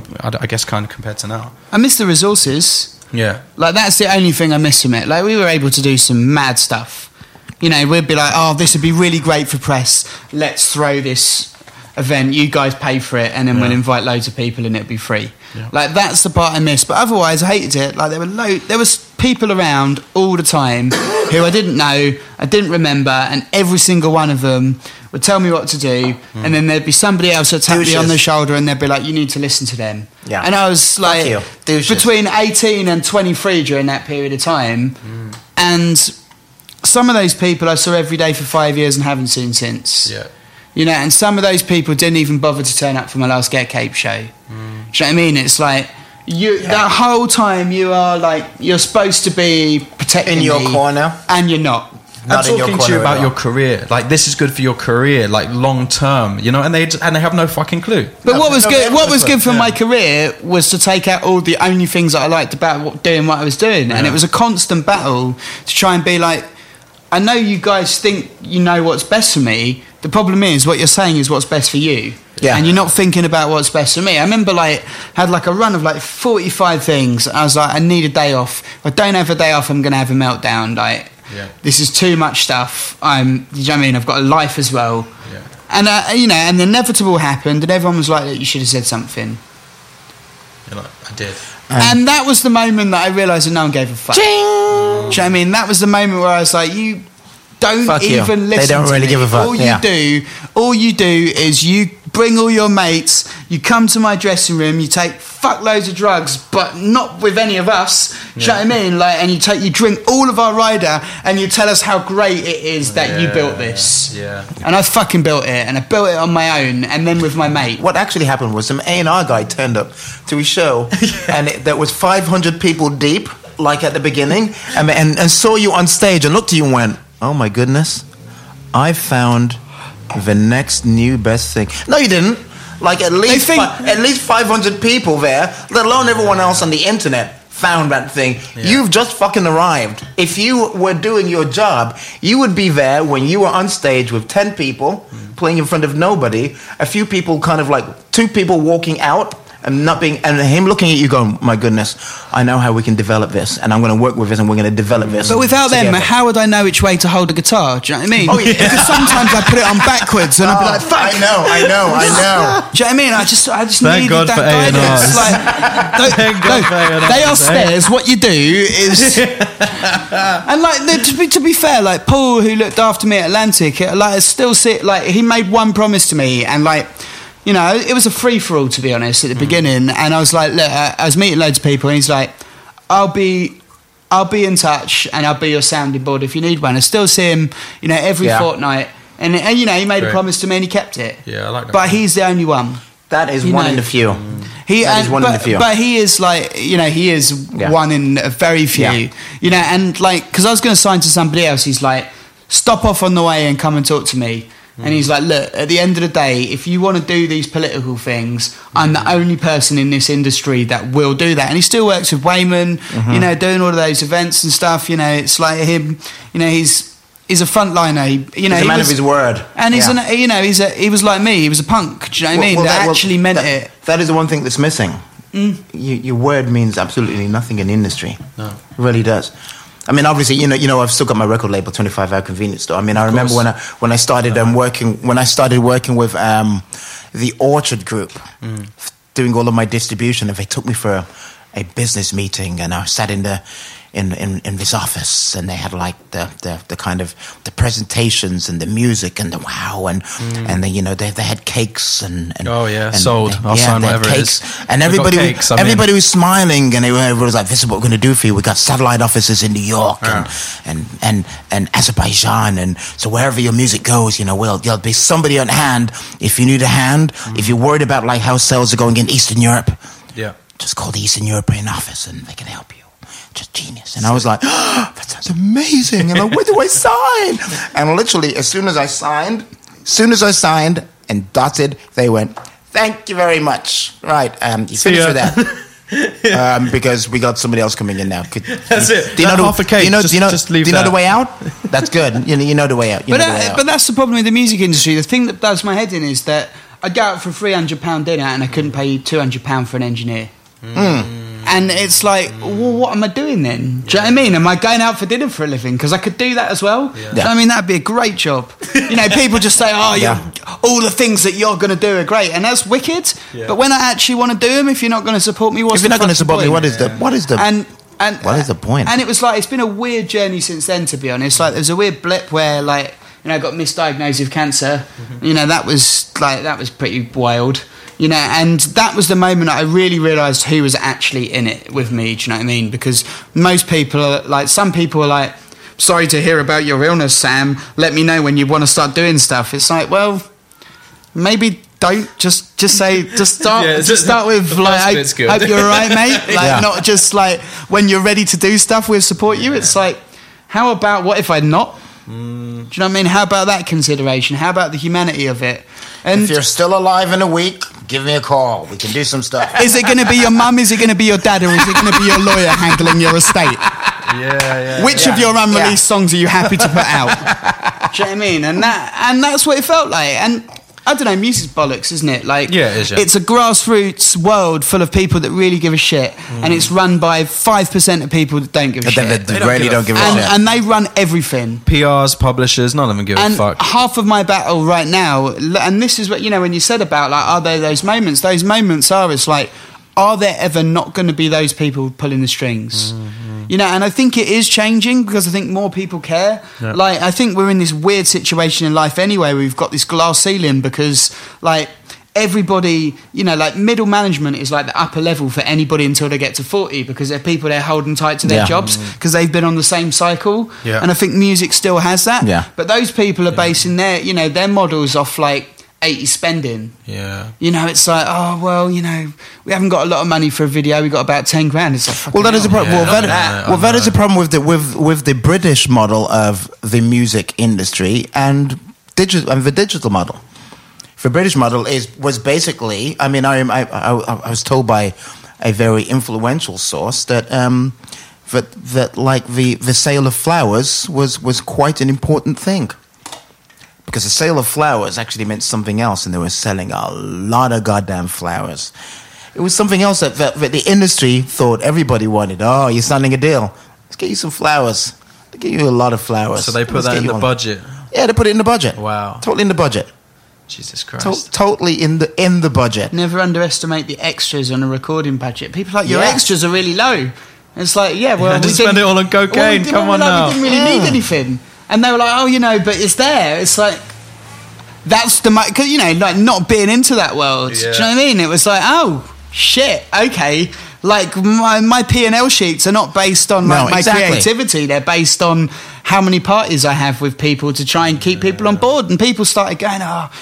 S5: I guess kind of compared to now?
S7: I miss the resources.
S5: Yeah,
S7: like that's the only thing I miss from it. Like we were able to do some mad stuff. You know, we'd be like, oh, this would be really great for press. Let's throw this event. You guys pay for it, and then we'll invite loads of people, and it'll be free. Yeah. Like that's the part I missed. But otherwise, I hated it. Like there was people around all the time who I didn't know, I didn't remember, and every single one of them would tell me what to do, and then there'd be somebody else that tapped me on the shoulder, and they'd be like, "You need to listen to them." Yeah. And I was like between 18 and 23 during that period of time, and some of those people I saw every day for 5 years and haven't seen since.
S5: Yeah.
S7: You know, and some of those people didn't even bother to turn up for my last Get Cape show. Do you know what I mean? It's like that whole time you are like you're supposed to be protecting
S6: in your corner,
S7: and you're not.
S5: I'm talking to you about your career. Like this is good for your career, like long term. You know, and they have no fucking clue.
S7: But what was good for my career was to take out all the only things that I liked about doing what I was doing, and it was a constant battle to try and be like, I know you guys think you know what's best for me. The problem is what you're saying is what's best for you. Yeah. And you're not thinking about what's best for me. I remember had a run of 45 things. I was like, I need a day off. If I don't have a day off, I'm going to have a meltdown. This is too much stuff. Do you know what I mean? I've got a life as well. Yeah. And and the inevitable happened, and everyone was like, you should have said something.
S5: You're like, I did.
S7: And that was the moment that I realised that no one gave a fuck. Ching! Do you know what I mean? That was the moment where I was like, you don't listen to me.
S6: They don't really give a fuck.
S7: All you do is you bring all your mates, you come to my dressing room, you take fuckloads of drugs, but not with any of us. Do you know what I mean? And you drink all of our rider, and you tell us how great it is that you built this.
S5: Yeah.
S7: And I fucking built it, and I built it on my own, and then with my mate.
S6: What actually happened was some A&R guy turned up to his show, and there was 500 people deep, like at the beginning, and saw you on stage and looked at you and went, oh my goodness, I found the next new best thing. No, you didn't. At least 500 people there, let alone everyone else on the internet, found that thing. Yeah. You've just fucking arrived. If you were doing your job, you would be there when you were on stage with 10 people playing in front of nobody, a few people 2 people walking out, And him looking at you going, my goodness, I know how we can develop this, and I'm going to work with this, and we're going to develop this.
S7: But without
S6: together.
S7: them, how would I know which way to hold a guitar? Do you know what I mean?
S6: Oh, yeah.
S7: Because sometimes I put it on backwards, and I'd be like, fuck.
S6: I know.
S7: Do you know what I mean? I just
S5: Thank
S7: needed
S5: God
S7: that
S5: for
S7: guidance.
S5: A&Rs. Thank God for A&Rs.
S7: They are stairs. What you do is, and like to be fair, like Paul, who looked after me at Atlantic, like still he made one promise to me, and like. You know, it was a free-for-all, to be honest, at the beginning. And I was like, look, I was meeting loads of people, and he's like, I'll be in touch, and I'll be your sounding board if you need one. I still see him, you know, every fortnight. And you know, he made a promise to me, and he kept it.
S5: Yeah, I like that.
S7: But he's the only one.
S6: That is one in the few. That is one in the few.
S7: But he is like, you know, he is one in a very few. Yeah. You know, and like, because I was going to sign to somebody else, he's like, stop off on the way and come and talk to me. And he's like, look, at the end of the day, if you want to do these political things, I'm the only person in this industry that will do that. And he still works with Wayman, you know, doing all of those events and stuff. You know, it's like him, you know, he's a frontliner. He's
S6: a man of his word.
S7: And he's he was like me. He was a punk. Do you know what I mean? That actually meant it.
S6: That is the one thing that's missing. Your word means absolutely nothing in the industry. No. It really does. I mean, obviously, you know, I've still got my record label, 25 Hour Convenience Store. I mean, I remember when I started working with the Orchard Group, doing all of my distribution, and they took me for a business meeting, and I sat in this office, and they had like the kind of the presentations and the music and the wow, and then, you know, they had cakes and
S5: sold. I'll sign whatever it is.
S6: And everybody was smiling, and everybody was like, "This is what we're going to do for you. We got satellite offices in New York and Azerbaijan, and so wherever your music goes, you know, there'll be somebody on hand if you need a hand. If you're worried about like how sales are going in Eastern Europe, just call the Eastern European office and they can help you." Just genius. And I was like, oh, that sounds amazing. And I'm like, where do I sign? And literally, as soon as I signed and dotted, they went, thank you very much. Right, you finished with that. Because we got somebody else coming in now.
S5: That's it.
S6: Do you know
S5: half a cake. Just leave
S6: do you know
S5: that.
S6: the way out? That's good. You know the way out.
S7: But that's the problem with the music industry. The thing that does my head in is that I'd go out for a £300 dinner and I couldn't pay £200 for an engineer. And it's like, well, what am I doing then? Do you know what I mean? Am I going out for dinner for a living? Because I could do that as well. Yeah. So, I mean, that'd be a great job. You know, people just say, all the things that you're going to do are great. And that's wicked. Yeah. But when I actually want to do them, if you're not going to support me,
S6: if you're not going to support me, what is the point?
S7: And it was like, it's been a weird journey since then, to be honest. Like, there's a weird blip where, like, you know, I got misdiagnosed with cancer. You know, that was pretty wild. You know, and that was the moment I really realised who was actually in it with me, do you know what I mean? Because most people are like, some people are like, sorry to hear about your illness, Sam, let me know when you want to start doing stuff. It's like, well, maybe don't just start with like, hope you're alright, mate. Like, not just like when you're ready to do stuff, we'll support you. It's like, how about what if I'm not? Do you know what I mean? How about that consideration? How about the humanity of it? And
S6: if you're still alive in a week, give me a call. We can do some stuff.
S7: Is it going to be your mum? Is it going to be your dad? Or is it going to be your lawyer handling your estate? Which of your unreleased songs are you happy to put out? Do you know what I mean? And that's what it felt like. And I don't know, music's bollocks, isn't it? Like,
S5: it is,
S7: it's a grassroots world full of people that really give a shit, and it's run by 5% of people that don't give a shit.
S6: They really don't give a shit.
S7: And they run everything.
S5: PRs, publishers, none of them give a fuck.
S7: And half of my battle right now, and this is what, you know, when you said about, like, are there those moments? Those moments are, it's like, are there ever not going to be those people pulling the strings? You know, and I think it is changing because I think more people care. Yeah. Like, I think we're in this weird situation in life anyway. We've got this glass ceiling because, like, everybody, you know, like middle management is like the upper level for anybody until they get to 40 because they're people they're holding tight to their jobs because they've been on the same cycle. Yeah. And I think music still has that. Yeah. But those people are basing their, you know, their models off like 80 spending. Yeah. You know, it's like, oh, well, you know, we haven't got a lot of money for a video. We got about 10 grand. It's like,
S6: well, that is a problem. That is a problem with the British model of the music industry and the digital model. The British model was basically, I mean, I was told by a very influential source that that like the sale of flowers was quite an important thing. Because the sale of flowers actually meant something else, and they were selling a lot of goddamn flowers. It was something else that the industry thought everybody wanted. Oh, you're signing a deal. Let's get you some flowers. They get you a lot of flowers.
S5: So they put that in the budget.
S6: Yeah, they put it in the budget.
S5: Wow.
S6: Totally in the budget.
S5: Jesus Christ.
S6: Totally in the budget.
S7: Never underestimate the extras on a recording budget. People are like, your
S6: Yeah.
S7: extras are really low. It's like, yeah, well,
S5: Just spend it all on cocaine. Come on now.
S7: We didn't really need anything. And they were like, oh, but it's there. It's like, that's the, cause, like not being into that world.
S5: Yeah.
S7: Do you know what I mean? It was like, oh, shit, okay. Like my P&L sheets are not based on my creativity. They're based on how many parties I have with people to try and keep people on board. And people started going,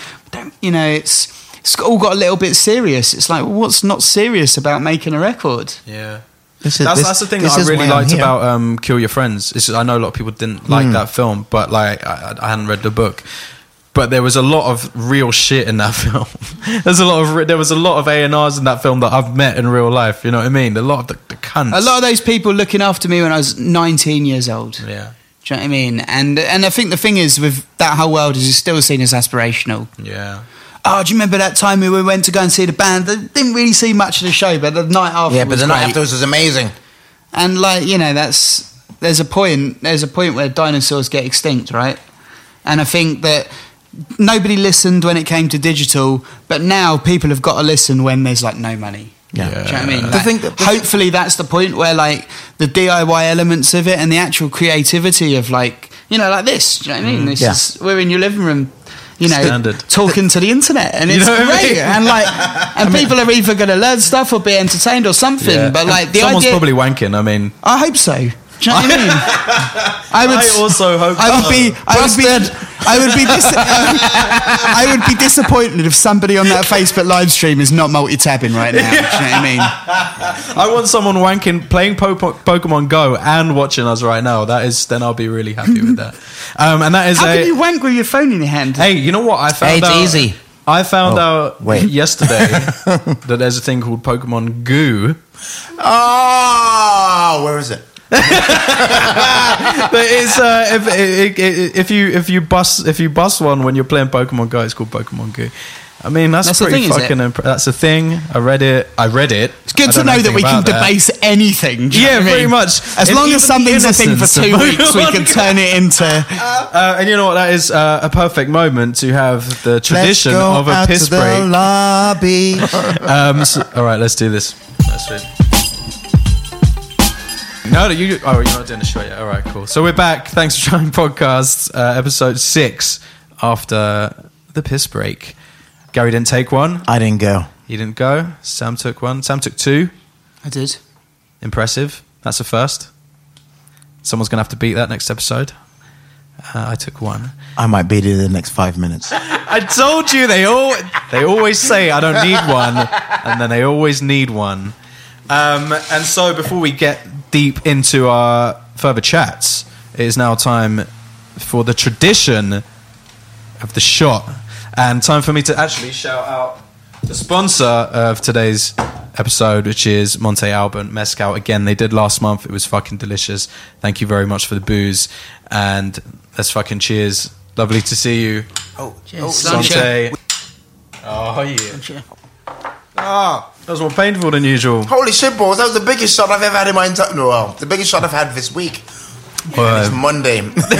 S7: it's all got a little bit serious. It's like, well, what's not serious about making a record?
S5: Yeah. That's the thing that I really liked about Kill Your Friends. I know a lot of people didn't like that film, but like I hadn't read the book. But there was a lot of real shit in that film. There was a lot of A&Rs in that film that I've met in real life. You know what I mean? A lot of the cunts.
S7: A lot of those people looking after me when I was 19 years old.
S5: Yeah.
S7: Do you know what I mean? And I think the thing is with that whole world is it's still seen as aspirational.
S5: Yeah.
S7: Oh, do you remember that time we went to go and see the band? They didn't really see much of the show, but the night after
S6: Yeah, but
S7: was
S6: the night
S7: great.
S6: afterwards was amazing.
S7: And like, there's a point where dinosaurs get extinct, right? And I think that nobody listened when it came to digital, but now people have got to listen when there's like no money.
S6: Yeah.
S7: Do you know what I mean?
S6: Like,
S7: hopefully that's the point where like the DIY elements of it and the actual creativity of like, like this. Do you know what I mean? This is, we're in your living room,
S5: Standard.
S7: talking to the internet, and it's
S5: what I
S7: great.
S5: mean?
S7: And people are either going to learn stuff or be entertained or something.
S5: Yeah.
S7: But like
S5: Someone's probably wanking. I mean,
S7: I hope so. Do you know what I mean?
S5: I also hope.
S7: I would be disappointed if somebody on that Facebook live stream is not multi-tabbing right now. Do you know what I mean?
S5: I want someone wanking, playing Pokemon Go, and watching us right now. Then I'll be really happy with that. And that is
S7: How can you wank with your phone in your hand?
S5: Hey, you know what I found out?
S6: It's easy.
S5: I found out yesterday that there's a thing called Pokemon Goo.
S6: Oh, where is it?
S5: But it's if you bust one when you're playing Pokemon Go, it's called Pokemon Go. I mean, that's pretty fucking that's a thing. I read it.
S7: It's good to know that we can debase anything.
S5: Yeah, pretty much.
S7: As long as something's a thing for 2 weeks, we can turn it into.
S5: And you know what? That is a perfect moment to have the tradition of a piss break.
S6: The lobby.
S5: All right, let's do this. Let's do it. No, you're not doing the show yet. All right, cool. So we're back. Thanks for trying podcasts, episode 6 after the piss break. Gary didn't take one.
S6: I didn't go.
S5: You didn't go. Sam took one. Sam took 2.
S7: I did.
S5: Impressive. That's a first. Someone's going to have to beat that next episode. I took 1.
S6: I might beat it in the next 5 minutes.
S5: I told you they always say I don't need one, and then they always need one. And so before we get deep into our further chats, it is now time for the tradition of the shot, and time for me to actually shout out the sponsor of today's episode, which is Monte Alban Mezcal. Again, they did last month. It was fucking delicious. Thank you very much for the booze, and let's fucking cheers. Lovely to see you. Monte. Oh yeah. That was more painful than usual.
S6: Holy shit, balls. That was the biggest shot I've ever had in my entire... No, well, the biggest shot I've had this week. Yeah, it's Monday.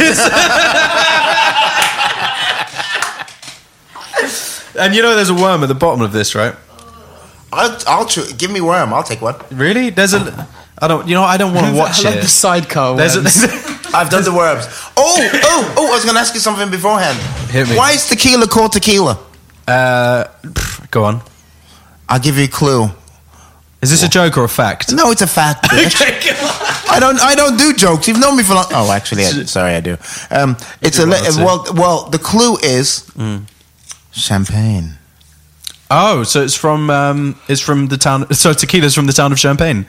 S5: And you know there's a worm at the bottom of this, right?
S6: I'll give me worm. I'll take one.
S5: Really? There's a... I don't want to watch
S7: I like
S5: it.
S7: the sidecar
S5: There's
S6: I've done the worms. I was going to ask you something beforehand.
S5: Hit me.
S6: Why is tequila called tequila?
S5: Go on.
S6: I'll give you a clue.
S5: Is this a joke or a fact?
S6: No, it's a fact, bitch. I don't do jokes. You've known me for long. Oh, actually, sorry, I do. It's the clue is champagne.
S5: Oh, so it's from the town. So tequila's from the town of Champagne.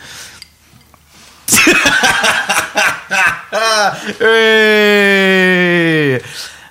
S5: Hey.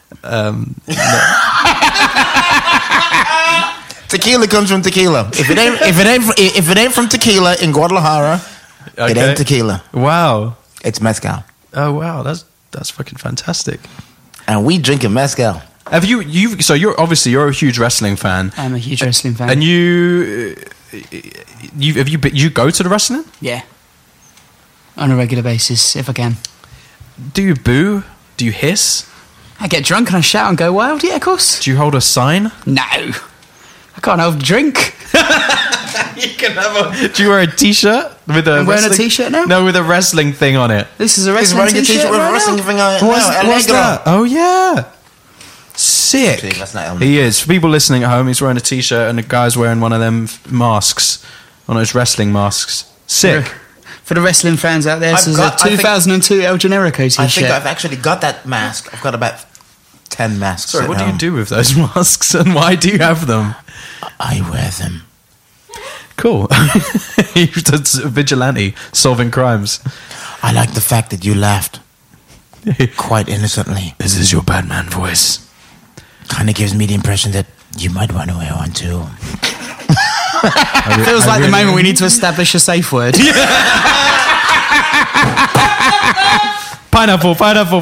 S6: Tequila comes from tequila. If it ain't from tequila in Guadalajara, it ain't tequila.
S5: Wow,
S6: it's mezcal.
S5: Oh wow, that's fucking fantastic.
S6: And we drinking mezcal.
S5: Have you? So you're a huge wrestling fan.
S7: I'm a huge wrestling fan.
S5: And you you go to the wrestling?
S7: Yeah. On a regular basis, if I can.
S5: Do you boo? Do you hiss?
S7: I get drunk and I shout and go wild. Yeah, of course.
S5: Do you hold a sign?
S7: No. I can't hold a drink.
S5: You can have do you wear a t-shirt with a?
S7: I'm wearing a t-shirt now.
S5: No, with a wrestling thing on it.
S7: This is a
S6: He's
S7: wrestling
S6: wearing a
S7: t-shirt.
S6: t-shirt with a
S7: right
S6: wrestling
S7: now.
S6: thing on it.
S5: What's that? Oh yeah, sick.
S6: See, that's not El
S5: He is. For people listening at home, he's wearing a t-shirt and the guy's wearing one of them masks, one of those wrestling masks. Sick.
S7: For the wrestling fans out there, this is a 2002 El Generico t-shirt.
S6: I think I've actually got that mask. I've got about 10 masks.
S5: Sorry,
S6: at
S5: what do
S6: home.
S5: you do with those masks and why do you have them?
S6: I wear them.
S5: Cool. He's a vigilante solving crimes.
S6: I like the fact that you laughed quite innocently.
S5: This is your Batman voice.
S6: Kind of gives me the impression that you might want to wear one too.
S7: Feels like the moment we need to establish a safe word.
S5: Pineapple.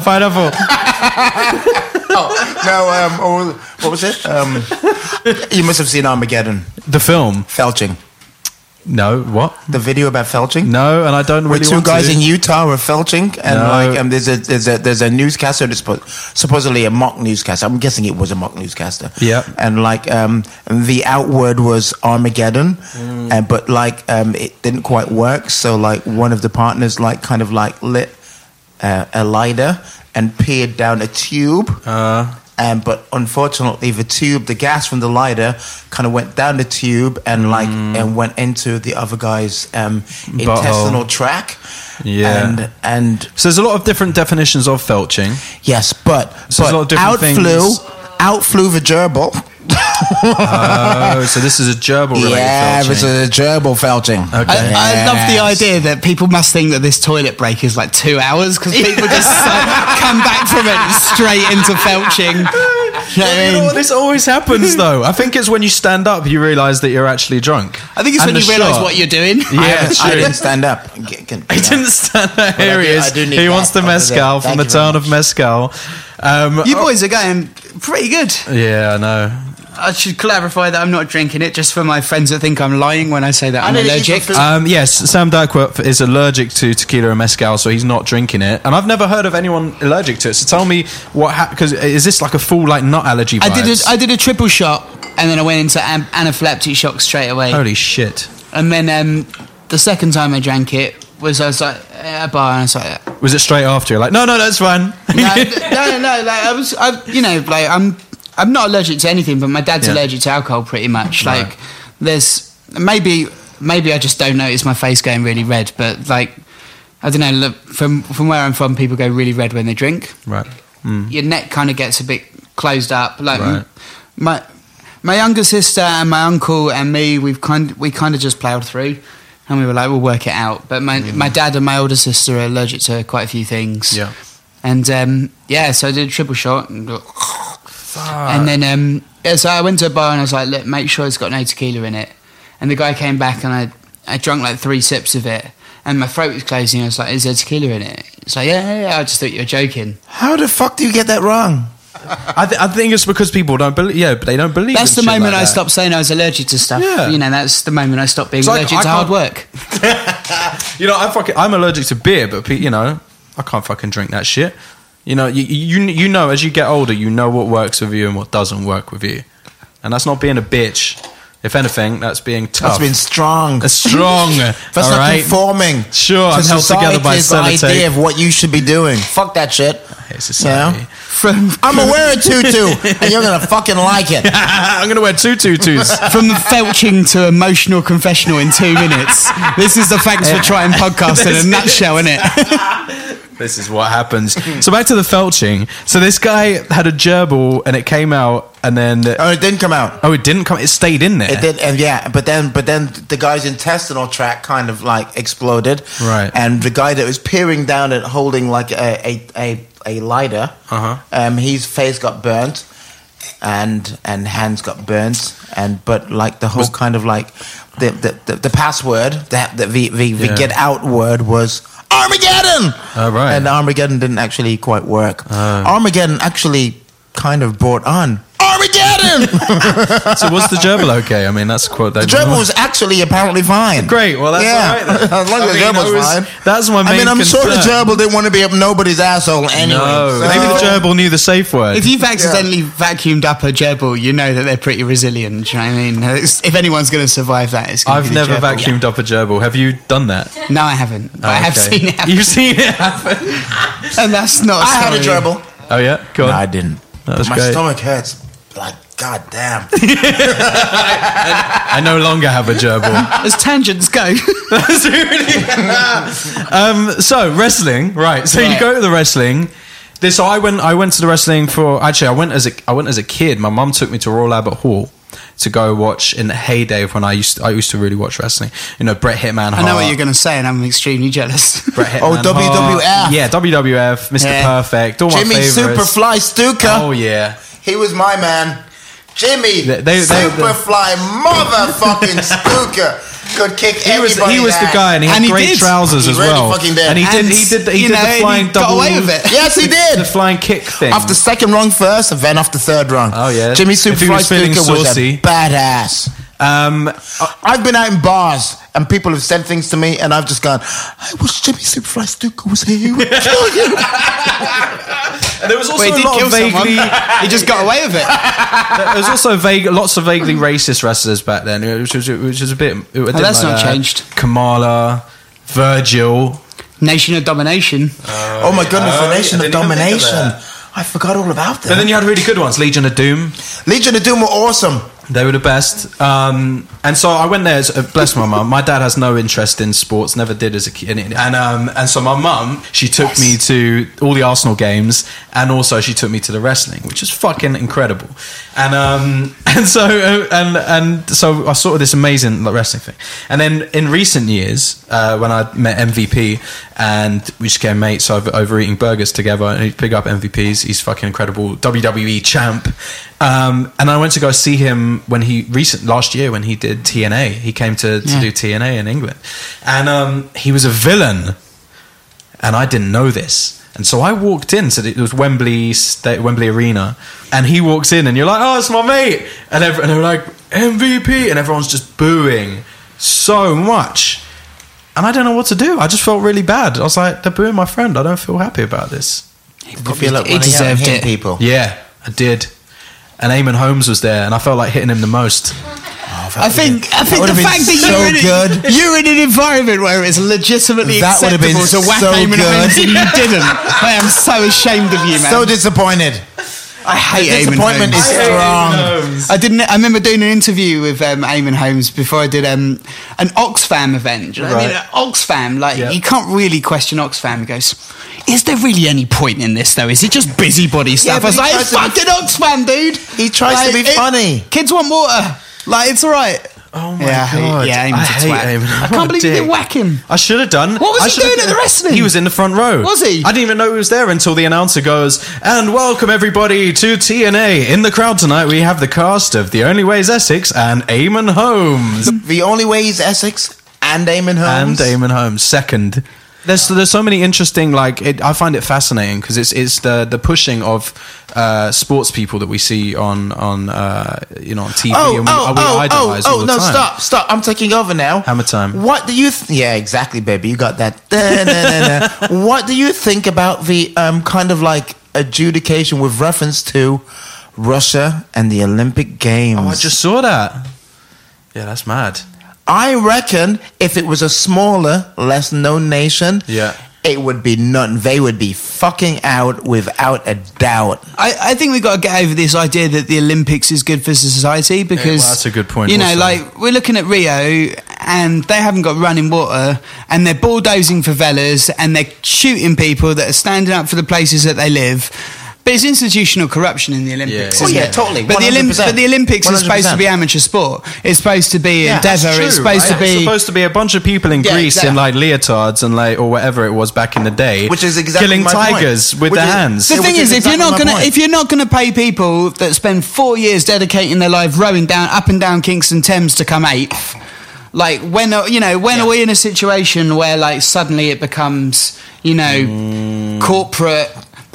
S6: What was it? You must have seen Armageddon.
S5: The film?
S6: Felching.
S5: No, what?
S6: The video about felching?
S5: No, and I don't really
S6: Where two
S5: want
S6: guys
S5: to.
S6: in Utah were felching, and
S5: No.
S6: there's a newscaster that's supposedly a mock newscaster. I'm guessing it was a mock newscaster.
S5: Yeah.
S6: And the outward was Armageddon, but it didn't quite work. So one of the partners lit a lighter and peered down a tube. But unfortunately, the gas from the lighter kind of went down the tube and and went into the other guy's intestinal tract.
S5: Yeah.
S6: And
S5: So there's a lot of different definitions of felching.
S6: yes, but
S5: So there's a lot of different
S6: out flew the gerbil.
S5: Oh, so this is a gerbil related
S6: Yeah,
S5: felching.
S6: it's a gerbil felching.
S5: Okay.
S7: I love the idea that people must think that this toilet break is like 2 hours because people just come back from it straight into felching. You know what I
S5: You know
S7: mean?
S5: what? This always happens though. I think it's when you stand up you realise that you're actually drunk.
S7: I think it's
S5: And
S7: when you
S5: the
S7: realise
S5: shot.
S7: what you're doing.
S5: Yeah,
S6: I
S5: true.
S6: didn't stand up.
S5: He didn't stand up. Here
S6: I
S5: he
S6: do-
S5: is.
S6: I do need
S5: He
S6: that
S5: wants the
S6: over there.
S5: mezcal from
S6: Thank
S5: the
S6: you very
S5: town of
S6: much.
S5: Mezcal.
S7: You boys are going pretty good.
S5: Yeah, I know.
S7: I should clarify that I'm not drinking it just for my friends that think I'm lying when I say that I'm
S6: didn't eat
S7: allergic.
S6: the food.
S5: Yes, Sam Duckworth is allergic to tequila and mezcal, so he's not drinking it. And I've never heard of anyone allergic to it. So tell me what because is this like a full nut allergy vibes?
S7: I did a triple shot and then I went into anaphylactic shock straight away.
S5: Holy shit.
S7: And then the second time I drank it was I was like at a bar and I was like,
S5: Was it straight after? You're like, no, that's fine.
S7: I'm not allergic to anything, but my dad's
S5: Yeah.
S7: allergic to alcohol pretty much.
S5: Right.
S7: Like, there's maybe I just don't notice my face going really red, but like, I don't know. Look, from where I'm from, people go really red when they drink.
S5: Right.
S7: Your neck kind of gets a bit closed up. Like
S5: Right.
S7: my younger sister and my uncle and me, we kind of just ploughed through. And we were like, we'll work it out. But my dad and my older sister are allergic to quite a few things.
S5: Yeah.
S7: And so I did a triple shot. And then so I went to a bar and I was like, look, make sure it's got no tequila in it. And the guy came back and I drank like 3 sips of it. And my throat was closing. I was like, is there tequila in it? It's like, yeah. I just thought you were joking.
S6: How the fuck do you get that wrong?
S5: I think it's because people don't believe. Yeah, they don't believe.
S7: That's
S5: in
S7: the
S5: shit
S7: moment
S5: like
S7: I
S5: that.
S7: stopped saying I was allergic to stuff.
S5: Yeah.
S7: You know, that's the moment I stopped being
S5: It's like,
S7: allergic to
S5: I
S7: hard
S5: can't-
S7: work.
S5: You know, I'm allergic to beer, but you know, I can't fucking drink that shit. You know, you know, as you get older, you know what works with you and what doesn't work with you, and that's not being a bitch. If anything, that's being tough.
S6: That's been strong.
S5: That's strong.
S6: That's
S5: all
S6: not
S5: right?
S6: conforming.
S5: Sure,
S6: to
S5: I'm held together by
S6: society's
S5: sellotape.
S6: idea of what you should be doing. Fuck that shit.
S5: Hey, society.
S6: I'm gonna wear a tutu, and you're gonna fucking like it.
S5: I'm gonna wear 2 tutus.
S7: From felching to emotional confessional in 2 minutes. This is the Thanks for Trying podcast in a nutshell, isn't it?
S5: This is what happens. So back to the felching. So this guy had a gerbil, and it came out, and then
S6: Oh, it didn't come out.
S5: it didn't come. It stayed in there.
S6: It did, and but then the guy's intestinal tract kind of like exploded,
S5: Right.
S6: And the guy that was peering down and holding like a lighter, his face got burnt, and hands got burnt, but like the whole kind of like the password the get out word was Armageddon.
S5: Oh, right.
S6: And Armageddon didn't actually quite work. Armageddon actually kind of brought on Armageddon!
S5: So was the gerbil okay? I mean, that's a quote.
S6: The gerbil was actually apparently fine.
S5: Great. Well, that's all right then.
S6: As long as the gerbil was fine.
S5: That's my main
S6: I'm sure the
S5: concern.
S6: gerbil didn't want to be up nobody's asshole anyway.
S5: No,
S6: so-
S5: maybe the gerbil knew the safe word.
S7: If you've accidentally vacuumed up a gerbil, you know that they're pretty resilient. Do you know what I mean? If anyone's going to survive that, it's going to
S5: I've
S7: be the
S5: never
S7: gerbil.
S5: vacuumed up a gerbil. Have you done that?
S7: No, I haven't. But I have
S5: Okay.
S7: seen it happen.
S5: You've seen it happen.
S7: And that's not.
S6: I had a
S7: sorry.
S6: gerbil.
S5: Oh yeah, go on.
S6: No, I didn't.
S5: That was
S6: My
S5: great.
S6: stomach hurts. Like, god damn.
S5: I no longer have a gerbil.
S7: As tangents go.
S5: That's really. So wrestling, right? So you
S7: Right.
S5: go to the wrestling. So I went to the wrestling for. Actually, I went as a kid. My mum took me to Royal Albert Hall to go watch in the heyday of when I used to really watch wrestling. You know, Bret Hitman Hart.
S7: I know what you're going to say, and I'm extremely jealous.
S5: Bret Hitman
S6: Oh,
S5: Hart.
S6: WWF.
S5: Yeah, WWF, Mr.
S7: Yeah.
S5: Perfect, all my
S6: Jimmy
S5: favorites.
S6: Superfly Stuka.
S5: Oh yeah.
S6: He was my man. Jimmy
S5: They-
S6: Superfly motherfucking Stuka could kick
S5: He was
S6: anybody's
S5: the
S6: ass.
S5: guy, and he had
S7: And he
S5: great
S7: did.
S5: trousers
S6: He
S5: as
S6: really
S5: well.
S6: fucking did.
S5: And he
S7: And,
S5: did the
S7: you know,
S5: flying
S7: he got
S5: double.
S7: away with it.
S6: Yes, he did.
S5: The flying kick thing.
S6: After second rung first, and then after third rung.
S5: Oh, yeah.
S6: Jimmy
S5: If he
S6: Superfly
S5: was feeling
S6: Stuka was a
S5: saucy.
S6: badass. I've been out in bars and people have said things to me, and I've just gone, I wish Jimmy Superfly Stuka was here. He would kill you.
S5: And there was also
S7: Well, he
S5: a
S7: did
S5: lot
S7: kill
S5: of vaguely.
S7: someone. He just got away with it.
S5: There was also lots of vaguely racist wrestlers back then, which was a bit. I didn't
S7: that's
S5: like
S7: not
S5: that.
S7: changed.
S5: Kamala, Virgil.
S7: Nation of Domination.
S6: Oh my goodness, the Nation
S5: I
S6: of
S5: didn't even think of
S6: Domination.
S5: that.
S6: I forgot all about that.
S5: But then you had really good ones. Legion of Doom.
S6: Legion of Doom were awesome.
S5: They were the best. And so I went there. Bless my mum. My dad has no interest in sports. Never did as a kid. And so my mum, she took me to all the Arsenal games, and also she took me to the wrestling, which is fucking incredible. And so I saw this amazing wrestling thing. And then in recent years, when I met MVP and we just became mates over eating burgers together, and he'd pick up MVPs. He's fucking incredible WWE champ. And I went to go see him last year when he did TNA. He came to do TNA in England, and he was a villain, and I didn't know this. And so I walked in, so it was Wembley Arena, and he walks in, and you're like, "Oh, it's my mate," and they were like, "MVP," and everyone's just booing so much, and I don't know what to do. I just felt really bad. I was like, "They're booing my friend. I don't feel happy about this."
S6: You feel like
S7: he
S6: running out and
S7: deserved
S6: hitting
S7: it.
S6: people.
S5: Yeah, I did. And Eamon Holmes was there, and I felt like hitting him the most.
S7: I think the
S6: would've been
S7: fact that
S6: so
S7: you're in an environment where it's legitimately
S6: That would've been
S7: acceptable to whack
S6: so
S7: Eamon
S6: good.
S7: Holmes and you didn't. I am so ashamed of you, man.
S6: So disappointed.
S7: I hate Eamon
S6: Disappointment
S7: Holmes.
S6: is strong.
S7: I remember doing an interview with Eamon Holmes before I did an Oxfam event. Do you know what I mean?
S5: Right.
S7: Oxfam,
S5: Yeah.
S7: you can't really question Oxfam. He goes, is there really any point in this, though? Is it just busybody stuff?
S6: but
S7: I was
S6: he
S7: like,
S6: tries
S7: it's
S6: to be-
S7: fucking Oxfam, dude.
S6: He tries to be funny.
S7: Kids want water. Like, it's all right.
S5: Oh my
S7: Yeah,
S5: god!
S7: yeah,
S5: I
S7: Eamon's a
S5: hate
S7: twat.
S5: Eamon.
S7: I
S5: What
S7: can't
S5: a
S7: believe you
S5: dick.
S7: didn't whack him.
S5: I should have done.
S7: What was
S5: I
S7: he
S5: should have-
S7: doing at the wrestling?
S5: He was in the front row.
S7: Was he?
S5: I didn't even know he was there until the announcer goes, "And welcome everybody to TNA. In the crowd tonight, we have the cast of The Only Way is Essex and Eamon Holmes."
S6: The Only Way is Essex and Eamon Holmes.
S5: And Eamon Holmes second. There's so many interesting, I find it fascinating because it's the pushing of sports people that we see on TV and we idolize all the
S6: no,
S5: time.
S6: stop. I'm taking over now.
S5: Hammer time.
S6: What do you... yeah, exactly, baby. You got that. What do you think about the kind of adjudication with reference to Russia and the Olympic Games?
S5: Oh, I just saw that. Yeah, that's mad.
S6: I reckon if it was a smaller, less known nation, it would be nothing. They would be fucking out without a doubt.
S7: I think we've got to get over this idea that the Olympics is good for society because...
S5: well, that's a good point
S7: You know,
S5: also.
S7: we're looking at Rio and they haven't got running water and they're bulldozing favelas and they're shooting people that are standing up for the places that they live. But it's institutional corruption in the Olympics,
S5: Yeah.
S7: isn't
S6: Oh, yeah,
S7: it?
S6: totally.
S7: But the
S6: 100%.
S7: Olympics is supposed to
S6: 100%.
S7: be amateur sport. It's supposed to be
S6: Yeah,
S7: endeavour.
S6: that's true,
S7: It's supposed to
S5: It's
S7: be...
S5: supposed to be a bunch of people in
S6: Yeah,
S5: Greece
S6: exactly.
S5: in leotards and or whatever it was back in the day,
S6: Which is exactly
S5: killing
S6: my point.
S5: tigers with
S6: Which
S5: their
S6: is-
S5: hands.
S7: The
S6: Yeah,
S7: thing
S6: which
S7: is,
S6: is exactly my point.
S7: if you're not gonna pay people that spend 4 years dedicating their life rowing up and down Kingston Thames to come eighth, when are we in a situation where suddenly it becomes corporate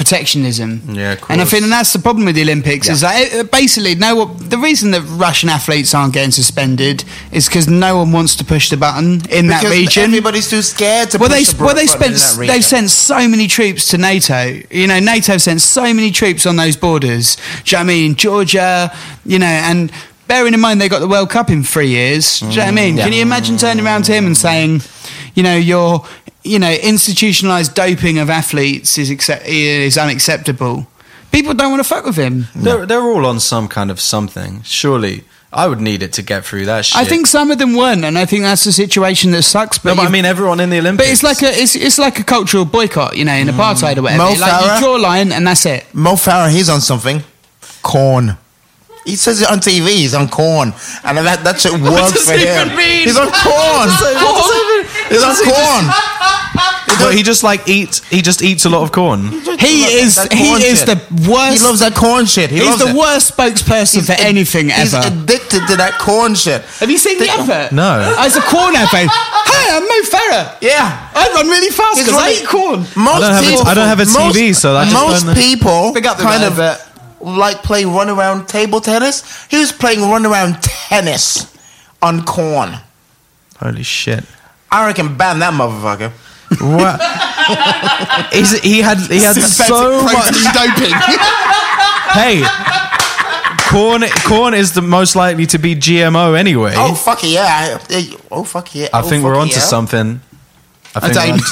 S7: protectionism.
S5: Yeah, of course.
S7: And I think that's the problem with the Olympics is that basically the reason that Russian athletes aren't getting suspended is because no one wants to push the button in that region.
S6: Everybody's too scared to push the button in that region.
S7: They've sent so many troops to NATO. You know, NATO sent so many troops on those borders. Do you know what I mean? Georgia, you know, and bearing in mind they got the World Cup in 3 years. Do you know what I mean? Can you imagine turning around to him and saying, you know, institutionalized doping of athletes is unacceptable? People don't want to fuck with him.
S5: They're all on some kind of something. Surely, I would need it to get through that shit.
S7: I think some of them weren't, and I think that's the situation that sucks. But
S5: I mean, everyone in the Olympics.
S7: But it's like a cultural boycott, you know, in apartheid or whatever. You draw a line and that's it.
S6: Mo Farah, he's on something. Corn. He says it on TV. He's on corn, and that shit works for him. He's on corn. He's on corn.
S5: But he just eats a lot of corn.
S7: He is the worst.
S6: He loves that corn shit.
S7: He's the worst spokesperson for anything ever.
S6: He's addicted to that corn shit.
S7: Have you seen the advert?
S5: No.
S7: It's a corn advert. Hi, I'm Mo Farah.
S6: Yeah,
S7: I run really fast because I eat corn.
S5: I don't have a TV, so I just
S6: most people kind of
S7: advert.
S6: Like playing runaround table tennis. He was playing runaround tennis on corn.
S5: Holy shit!
S6: I reckon ban that motherfucker.
S5: What? he had so much
S7: doping.
S5: Hey, corn is the most likely to be GMO anyway.
S6: Oh fuck yeah!
S5: I think we're onto something. I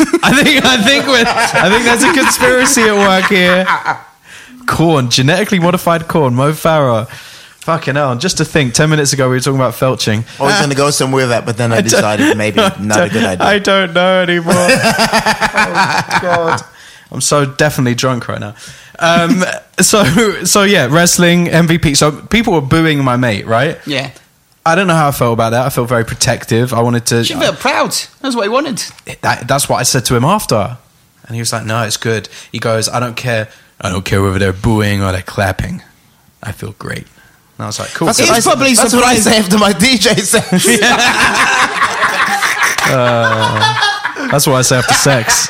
S5: think there's a conspiracy at work here. Corn, genetically modified corn, Mo Farah. Fucking hell. Just to think, 10 minutes ago we were talking about felching.
S6: I was going to go somewhere with that, but then I decided maybe not a good idea.
S5: I don't know anymore. Oh, God. I'm so definitely drunk right now. So yeah, wrestling, MVP. So people were booing my mate, right?
S7: Yeah.
S5: I don't know how I felt about that. I felt very protective. I wanted to...
S7: You should feel proud. That's what he wanted.
S5: That's what I said to him after. And he was like, no, it's good. He goes, I don't care whether they're booing or they're clapping. I feel great. And I was like, cool.
S6: That's what I say after my DJ set.
S5: That's what I say after sex.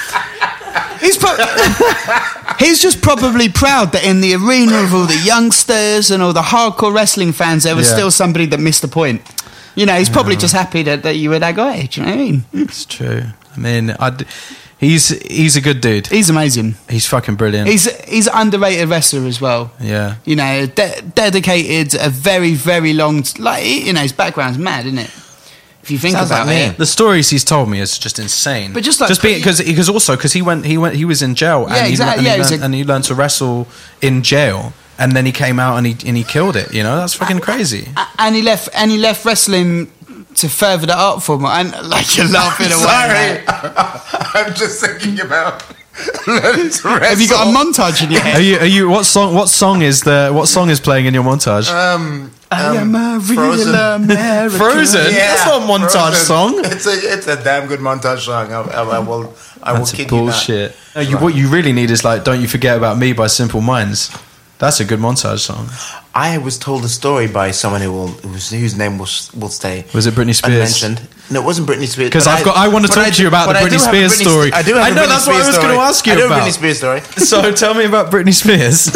S7: He's just probably proud that in the arena of all the youngsters and all the hardcore wrestling fans, there was still somebody that missed the point. You know, he's probably just happy that you were that guy. Do you know what I mean?
S5: It's true. I mean, he's a good dude.
S7: He's amazing.
S5: He's fucking brilliant.
S7: He's an underrated wrestler as well.
S5: Yeah.
S7: You know, dedicated a very, very long... his background's mad, isn't it? If you think about it.
S5: The stories he's told me is just insane.
S7: But just
S5: because he was in jail and he learned to wrestle in jail. And then he came out and he killed it. You know, that's fucking crazy.
S7: And he left wrestling to further the art form. And like you're laughing away.
S6: Sorry, I'm just thinking about learning to wrestle.
S7: Have you got a montage in your head?
S5: Are you? What song is playing in your montage?
S7: I am a real American.
S5: Frozen.
S6: Yeah,
S5: that's not a montage song.
S6: It's a damn good montage song. I will kid
S5: bullshit. You that. What you really need is like "Don't You Forget About Me" by Simple Minds. That's a good montage song.
S6: I was told a story by someone whose name will stay.
S5: Was it Britney Spears?
S6: Unmentioned. No, it wasn't Britney Spears.
S5: Because I want to talk to you about the Britney Spears story. I know that's what I was going to ask you about.
S6: I know Britney Spears story.
S5: So tell me about Britney Spears.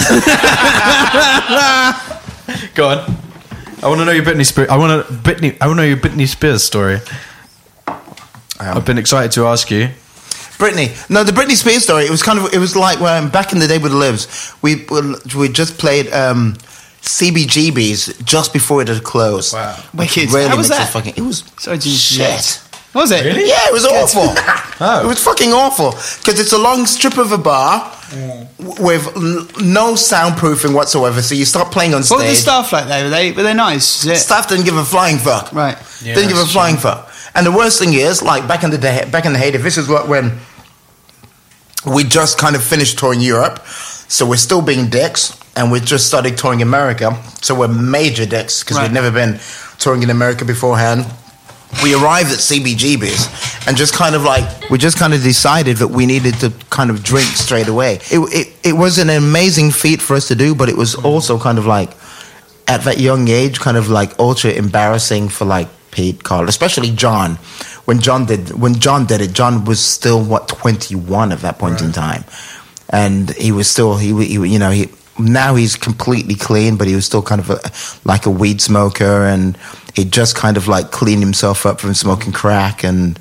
S5: Go on. I want to know your Britney Spears. I want to know your Britney Spears story. I've been excited to ask you.
S6: The Britney Spears story. It was like when back in the day with the Livs, we just played CBGB's just before it had closed.
S7: Wow, wicked.
S6: Really
S7: how was that?
S6: It was
S7: so
S6: shit.
S7: Was it?
S5: Really?
S6: Yeah, it was awful. It was fucking awful because it's a long strip of a bar with no soundproofing whatsoever. So you start playing on stage.
S7: What were the staff like though? Were they nice?
S6: Staff didn't give a flying fuck.
S7: Right.
S6: Yeah, didn't give a flying fuck. And the worst thing is, like back in the heyday, this is when we just kind of finished touring Europe, so we're still being dicks, and we just started touring America, so we're major dicks because we'd never been touring in America beforehand. We arrived at CBGB's and just kind of decided that we needed to kind of drink straight away. It was an amazing feat for us to do, but it was also kind of like at that young age, kind of like ultra embarrassing for like Pete, Carl, especially John. When John did it, John was still 21 at that point in time, and he was still now he's completely clean, but he was still kind of like a weed smoker, and he just kind of like cleaned himself up from smoking crack and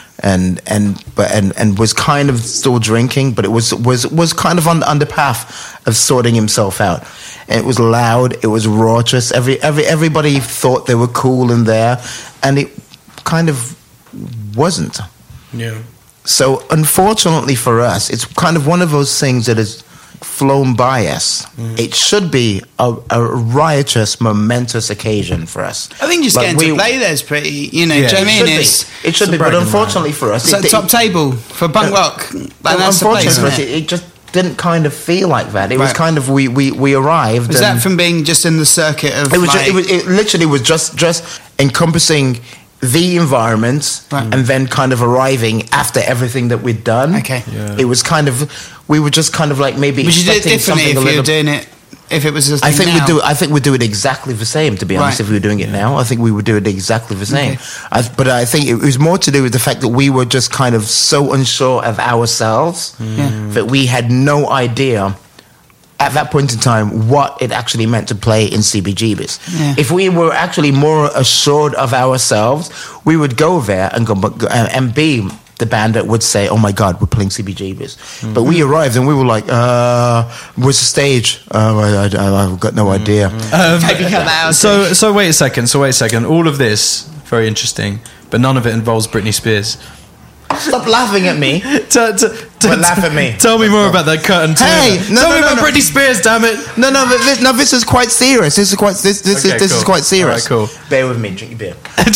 S6: was kind of still drinking, but it was kind of on the path of sorting himself out. And it was loud, it was raucous. Everybody thought they were cool in there, and it kind of wasn't.
S5: Yeah.
S6: So unfortunately for us, it's kind of one of those things that has flown by us. It should be a riotous, momentous occasion for us.
S7: I think just getting to play there's pretty, do you know what I mean?
S6: It should be, but unfortunately for us...
S7: It's top table for punk rock. That's the place, isn't it?
S6: It just didn't kind of feel like that. It was kind of, we arrived...
S7: Was that from being just in the circuit of...
S6: It literally was just encompassing the environment, and then kind of arriving after everything that we'd done.
S7: Okay.
S6: Yeah. It was kind of... We were just kind of like maybe...
S7: Would you do it differently if you were doing it... If it was a thing
S6: I think
S7: now?
S6: I think we'd do it exactly the same, to be honest. If we were doing it now, I think we would do it exactly the same.
S7: Okay.
S6: But I think it was more to do with the fact that we were just kind of so unsure of ourselves that we had no idea at that point in time what it actually meant to play in CBGBs.
S7: Yeah.
S6: If we were actually more assured of ourselves, we would go there and go and be the band that would say, "Oh my God, we're playing CBGBs." But we arrived and we were like, "Where's the stage?" I've got no idea.
S5: So wait a second. All of this very interesting, but none of it involves Britney Spears.
S6: Stop laughing at me. Laugh at me.
S5: Tell me more about that curtain.
S6: Hey,
S5: tell me about Britney Spears, damn it.
S6: No, this is quite serious. This is quite serious.
S5: All right, cool.
S6: Bear with me, drink your beer.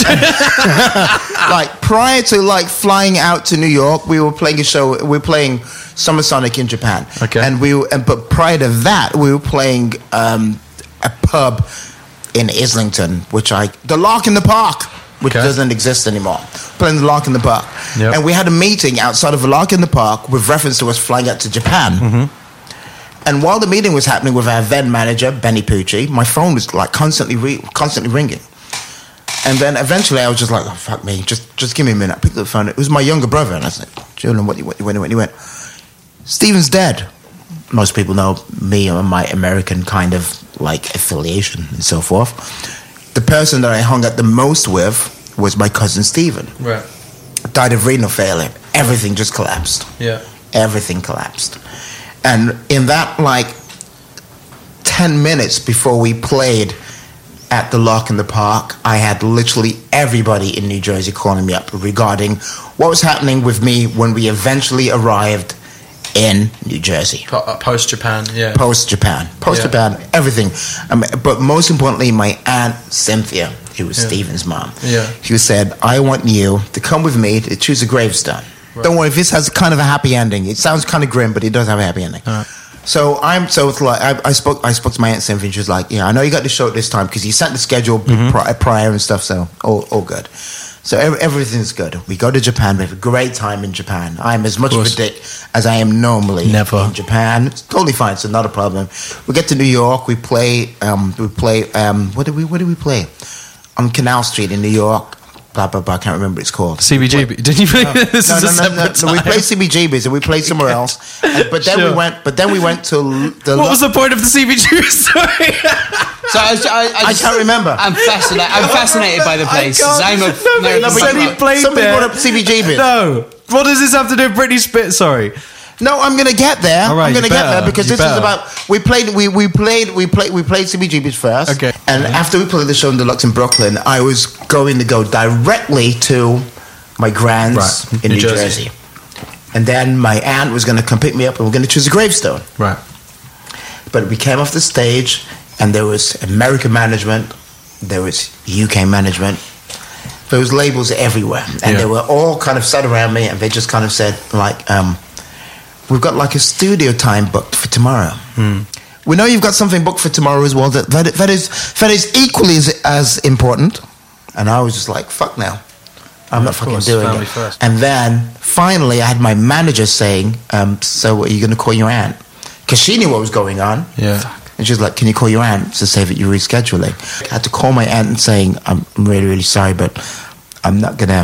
S6: Like prior to like flying out to New York, we were playing a show. We were playing Summer Sonic in Japan.
S5: Okay.
S6: But prior to that, we were playing a pub in Islington, the Lark in the Park, which doesn't exist anymore. Playing the Lark in the Park.
S5: Yep.
S6: And we had a meeting outside of the Lark in the Park with reference to us flying out to Japan. And while the meeting was happening with our then manager, Benny Pucci, my phone was like constantly ringing. And then eventually I was just like, "Oh, fuck me, just give me a minute." I picked up the phone. It was my younger brother. And I said, "Julian, what?" He went, "Stephen's dead." Most people know me and my American kind of like affiliation and so forth. The person that I hung out the most with was my cousin Stephen.
S5: Right.
S6: Died of renal failure. Everything just collapsed.
S5: Yeah.
S6: Everything collapsed. And in that, like, 10 minutes before we played at the Lark in the Park, I had literally everybody in New Jersey calling me up regarding what was happening with me when we eventually arrived in New Jersey.
S5: Post-Japan, yeah.
S6: Post-Japan, everything. But most importantly, my Aunt Cynthia, who was Stephen's mom, she said, "I want you to come with me to choose a gravestone." Right. Don't worry, this has kind of a happy ending. It sounds kind of grim, but it does have a happy ending. So it's like I spoke to my Aunt Cynthia, and she was like, "Yeah, I know you got the show at this time because you sent the schedule prior and stuff, so all good." So everything's good. We go to Japan. We have a great time in Japan. I'm as much of a dick as I am normally in Japan. It's totally fine. So not a problem. We get to New York. We play. What did we play? On Canal Street in New York. Blah, blah, blah. I can't remember what it's called.
S5: CBGB. Did you play?
S6: No,
S5: This is a separate time.
S6: We played CBGBs and we played somewhere else. But then we went to the...
S5: What was the point of the CBGB? Sorry.
S7: So I
S6: can't remember.
S7: I'm fascinated by the place.
S5: Somebody
S6: brought up CBGB.
S5: No. What does this have to do with Britney Spears? Sorry.
S6: No, I'm gonna get there.
S5: All right,
S6: I'm gonna get there because this is about we played CBGBs first.
S5: Okay.
S6: And after we played the show in Deluxe in Brooklyn, I was going to go directly to my grand's in New Jersey. And then my aunt was gonna come pick me up and we're gonna choose a gravestone.
S5: Right.
S6: But we came off the stage and there was American management, there was UK management. There was labels everywhere. And they were all kind of sat around me and they just kind of said like, "We've got like a studio time booked for tomorrow. We know you've got something booked for tomorrow as well. That is equally as important." And I was just like, "Fuck now, I'm not fucking doing it."
S5: First.
S6: And then finally, I had my manager saying, "So are you going to call your aunt?" Because she knew what was going on.
S5: Yeah.
S6: And she was like, "Can you call your aunt to say that you're rescheduling?" I had to call my aunt and saying, "I'm really, really sorry, but I'm not going to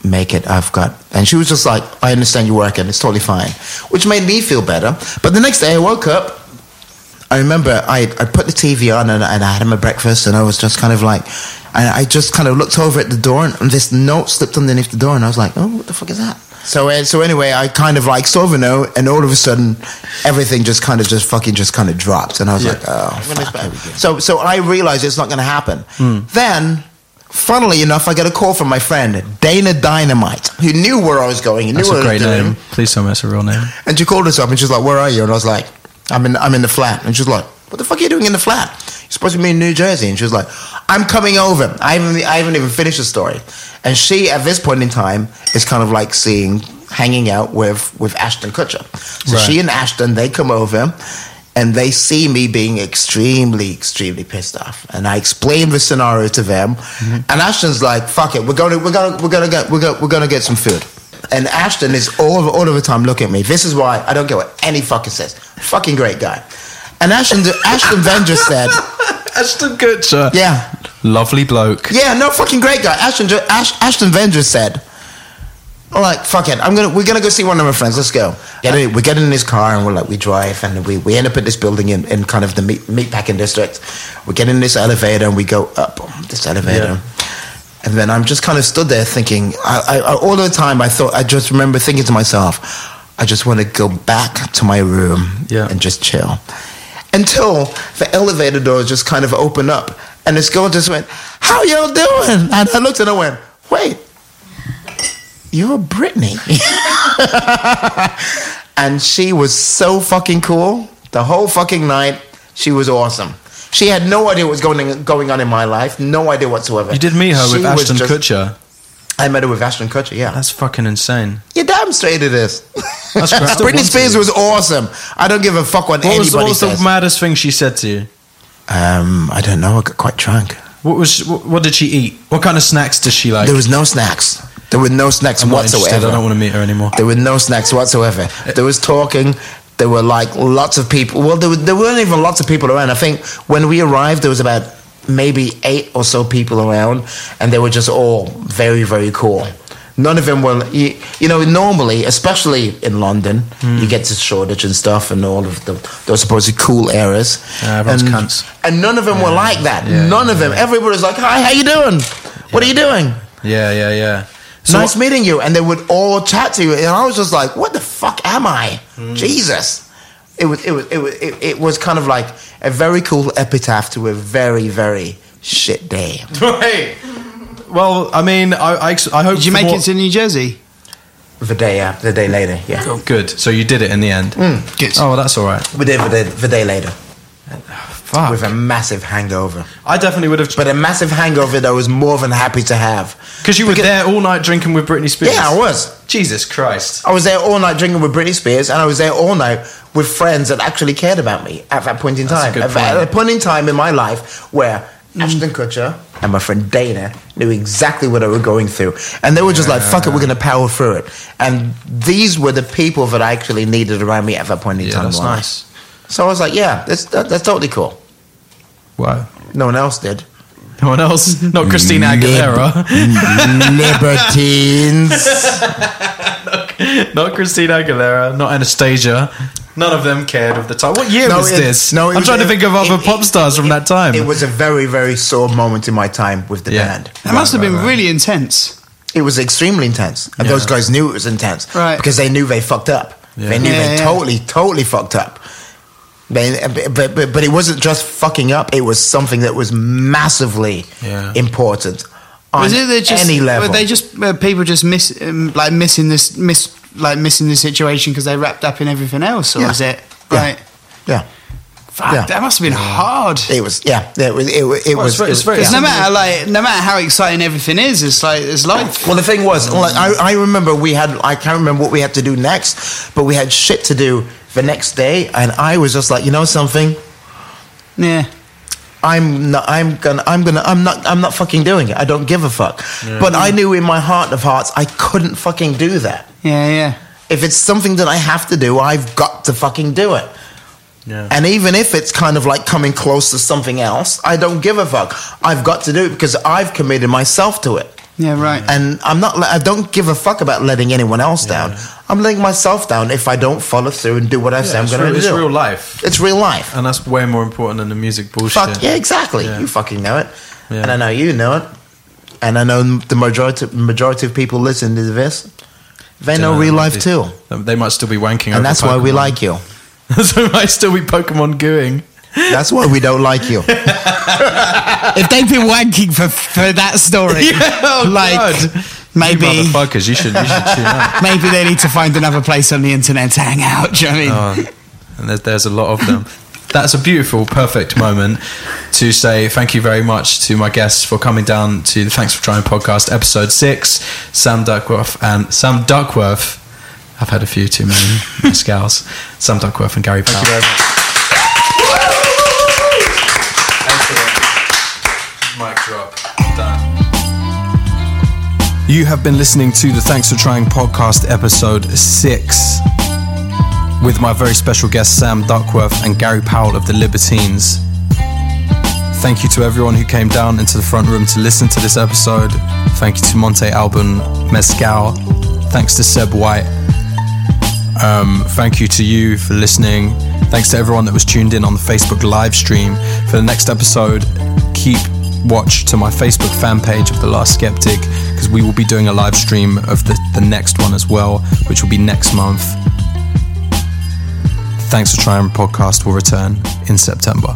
S6: make it. And she was just like, I understand you're working. It's totally fine. Which made me feel better. But the next day I woke up, I remember I put the TV on and I had my breakfast, and I was just kind of like, and I just kind of looked over at the door, and this note slipped underneath the door, and I was like, oh, what the fuck is that? So anyway, I kind of like saw the note, and all of a sudden, everything just kind of dropped, and I was like, oh, fuck. So I realized it's not going to happen. Then, funnily enough, I got a call from my friend Dana Dynamite, who knew where I was going.
S5: That's a great name. Please tell me that's a real name.
S6: And she called us up, and she's like, "Where are you?" And I was like, I'm in the flat. And she's like, what the fuck are you doing in the flat? You're supposed to be in New Jersey. And she was like, I'm coming over. I haven't even finished the story. And she, at this point in time, is kind of like hanging out with Ashton Kutcher. So she and Ashton, they come over, and they see me being extremely, extremely pissed off. And I explain the scenario to them. And Ashton's like, fuck it, we're gonna get some food. And Ashton is all of the time looking at me. This is why I don't care what any fucker says. Fucking great guy. And Ashton then just said,
S5: Ashton Kutcher.
S6: Yeah.
S5: Lovely bloke.
S6: Yeah, no, fucking great guy. Ashton then just said, all right, fuck it. We're gonna go see one of my friends. Let's go. We get in his car, and we drive, and we end up at this building in kind of the meatpacking district. We get in this elevator, and we go up this elevator. Yeah. And then I'm just kind of stood there thinking, I all the time I just remember thinking to myself, I just want to go back to my room and just chill. Until the elevator doors just kind of opened up, and this girl just went, how y'all doing? And I looked and I went, wait, you're Brittany. And she was so fucking cool. The whole fucking night, she was awesome. She had no idea what was going on in my life. No idea whatsoever.
S5: You did meet her with Ashton Kutcher?
S6: I met her with Ashton Kutcher, yeah.
S5: That's fucking insane.
S6: You're damn straight it is.
S5: That's
S6: Britney Spears was awesome. I don't give a fuck what anybody says.
S5: What was the maddest thing she said to you?
S6: I don't know. I got quite drunk.
S5: What did she eat? What kind of snacks does she like?
S6: There was no snacks. There were no snacks whatsoever.
S5: I don't want to meet her anymore.
S6: There were no snacks whatsoever. There was talking. There were like lots of people. Well, there weren't even lots of people around. I think when we arrived, there was about maybe 8 or so people around, and they were just all very, very cool. None of them were, you know, normally, especially in London, you get to Shoreditch and stuff, and all of those supposed cool areas.
S5: Everyone's cunts.
S6: And none of them were like that. None of them. Everybody was like, hi, how you doing? What are you doing?
S5: Yeah.
S6: So nice meeting you. And they would all chat to you, and I was just like, what the fuck am I? Jesus. It was kind of like a very cool epitaph to a very, very shit day.
S5: Right. Well, I mean, I hope.
S7: Did you make it to New Jersey?
S6: The day later, yeah.
S5: Oh, good. So you did it in the end.
S6: Good.
S5: Oh, well, that's all right.
S6: We did the day later.
S5: Fuck.
S6: With a massive hangover.
S5: I definitely would have.
S6: But a massive hangover that I was more than happy to have.
S5: Because you were there all night drinking with Britney Spears.
S6: Yeah, I was.
S5: Jesus Christ.
S6: I was there all night drinking with Britney Spears, and I was there all night with friends that actually cared about me at that point in time. At a point in time in my life where Ashton Kutcher and my friend Dana knew exactly what I was going through. And they were just like, fuck it, we're going to power through it. And these were the people that I actually needed around me at that point in time.
S5: That's nice.
S6: So I was like, yeah, that's totally cool.
S5: Wow.
S6: No one else did.
S5: No one else? Not Christina Aguilera.
S6: Libertines.
S5: Not Christina Aguilera. Not Anastasia. None of them cared of the time. What year was this? I'm trying to think of other pop stars from that time.
S6: It was a very, very sore moment in my time with the band.
S7: That must have been really intense.
S6: It was extremely intense. And those guys knew it was intense.
S7: Right.
S6: Because they knew they fucked up. Yeah. They knew they totally fucked up. But it wasn't just fucking up. It was something that was massively important on any level.
S7: Were they just people just missing the situation because they wrapped up in everything else, or is it right?
S6: Yeah.
S7: Fuck, that must have been hard.
S6: It was, it was.
S7: Because no matter how exciting everything is, it's like it's life.
S6: Well, the thing was, like, I remember I can't remember what we had to do next, but we had shit to do the next day, and I was just like, you know something?
S7: Yeah.
S6: I'm not fucking doing it. I don't give a fuck. Yeah. But I knew in my heart of hearts I couldn't fucking do that.
S7: Yeah.
S6: If it's something that I have to do, I've got to fucking do it. Yeah. And even if it's kind of like coming close to something else, I don't give a fuck. I've got to do it because I've committed myself to it.
S7: Yeah, right.
S6: And I don't give a fuck about letting anyone else down. I'm letting myself down if I don't follow through and do what I say I'm going to do.
S5: It's real life.
S6: It's real life.
S5: And that's way more important than the music bullshit.
S6: Fuck, yeah, exactly. Yeah. You fucking know it.
S5: Yeah.
S6: And I know you know it. And I know the majority of people listening to this, they know real life too.
S5: They might still be wanking.
S6: And that's
S5: Pokemon.
S6: why we like you.
S5: So they might still be Pokemon gooing.
S6: That's why we don't like you.
S7: If they've been wanking for that story,
S5: God.
S7: Maybe
S5: you motherfuckers, you should tune out.
S7: Maybe they need to find another place on the internet to hang out. Do you know what I mean?
S5: And there's a lot of them. That's a beautiful, perfect moment to say thank you very much to my guests for coming down to the Thanks for Trying podcast, episode 6, Sam Duckworth. I've had a few too many mezcals. Sam Duckworth and Gary Powell.
S6: Thank you very much.
S5: Mic drop. Done. You have been listening to the Thanks for Trying podcast, episode 6, with my very special guests Sam Duckworth and Gary Powell of the Libertines. Thank you to everyone who came down into the front room to listen to this episode. Thank you to Monte Alban Mezcal. Thanks to Seb White. Thank you to you for listening. Thanks to everyone that was tuned in on the Facebook live stream. For the next episode, keep watch to my Facebook fan page of The Last Skeptic, because we will be doing a live stream of the next one as well, which will be next month. Thanks for Trying podcast will return in September.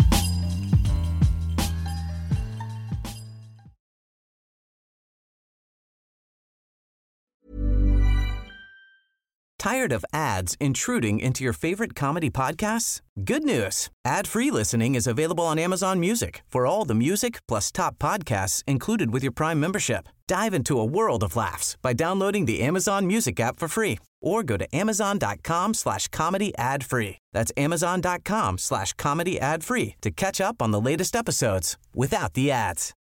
S8: Tired of ads intruding into your favorite comedy podcasts? Good news. Ad-free listening is available on Amazon Music for all the music plus top podcasts included with your Prime membership. Dive into a world of laughs by downloading the Amazon Music app for free or go to amazon.com/comedy ad-free. That's amazon.com/comedy ad-free to catch up on the latest episodes without the ads.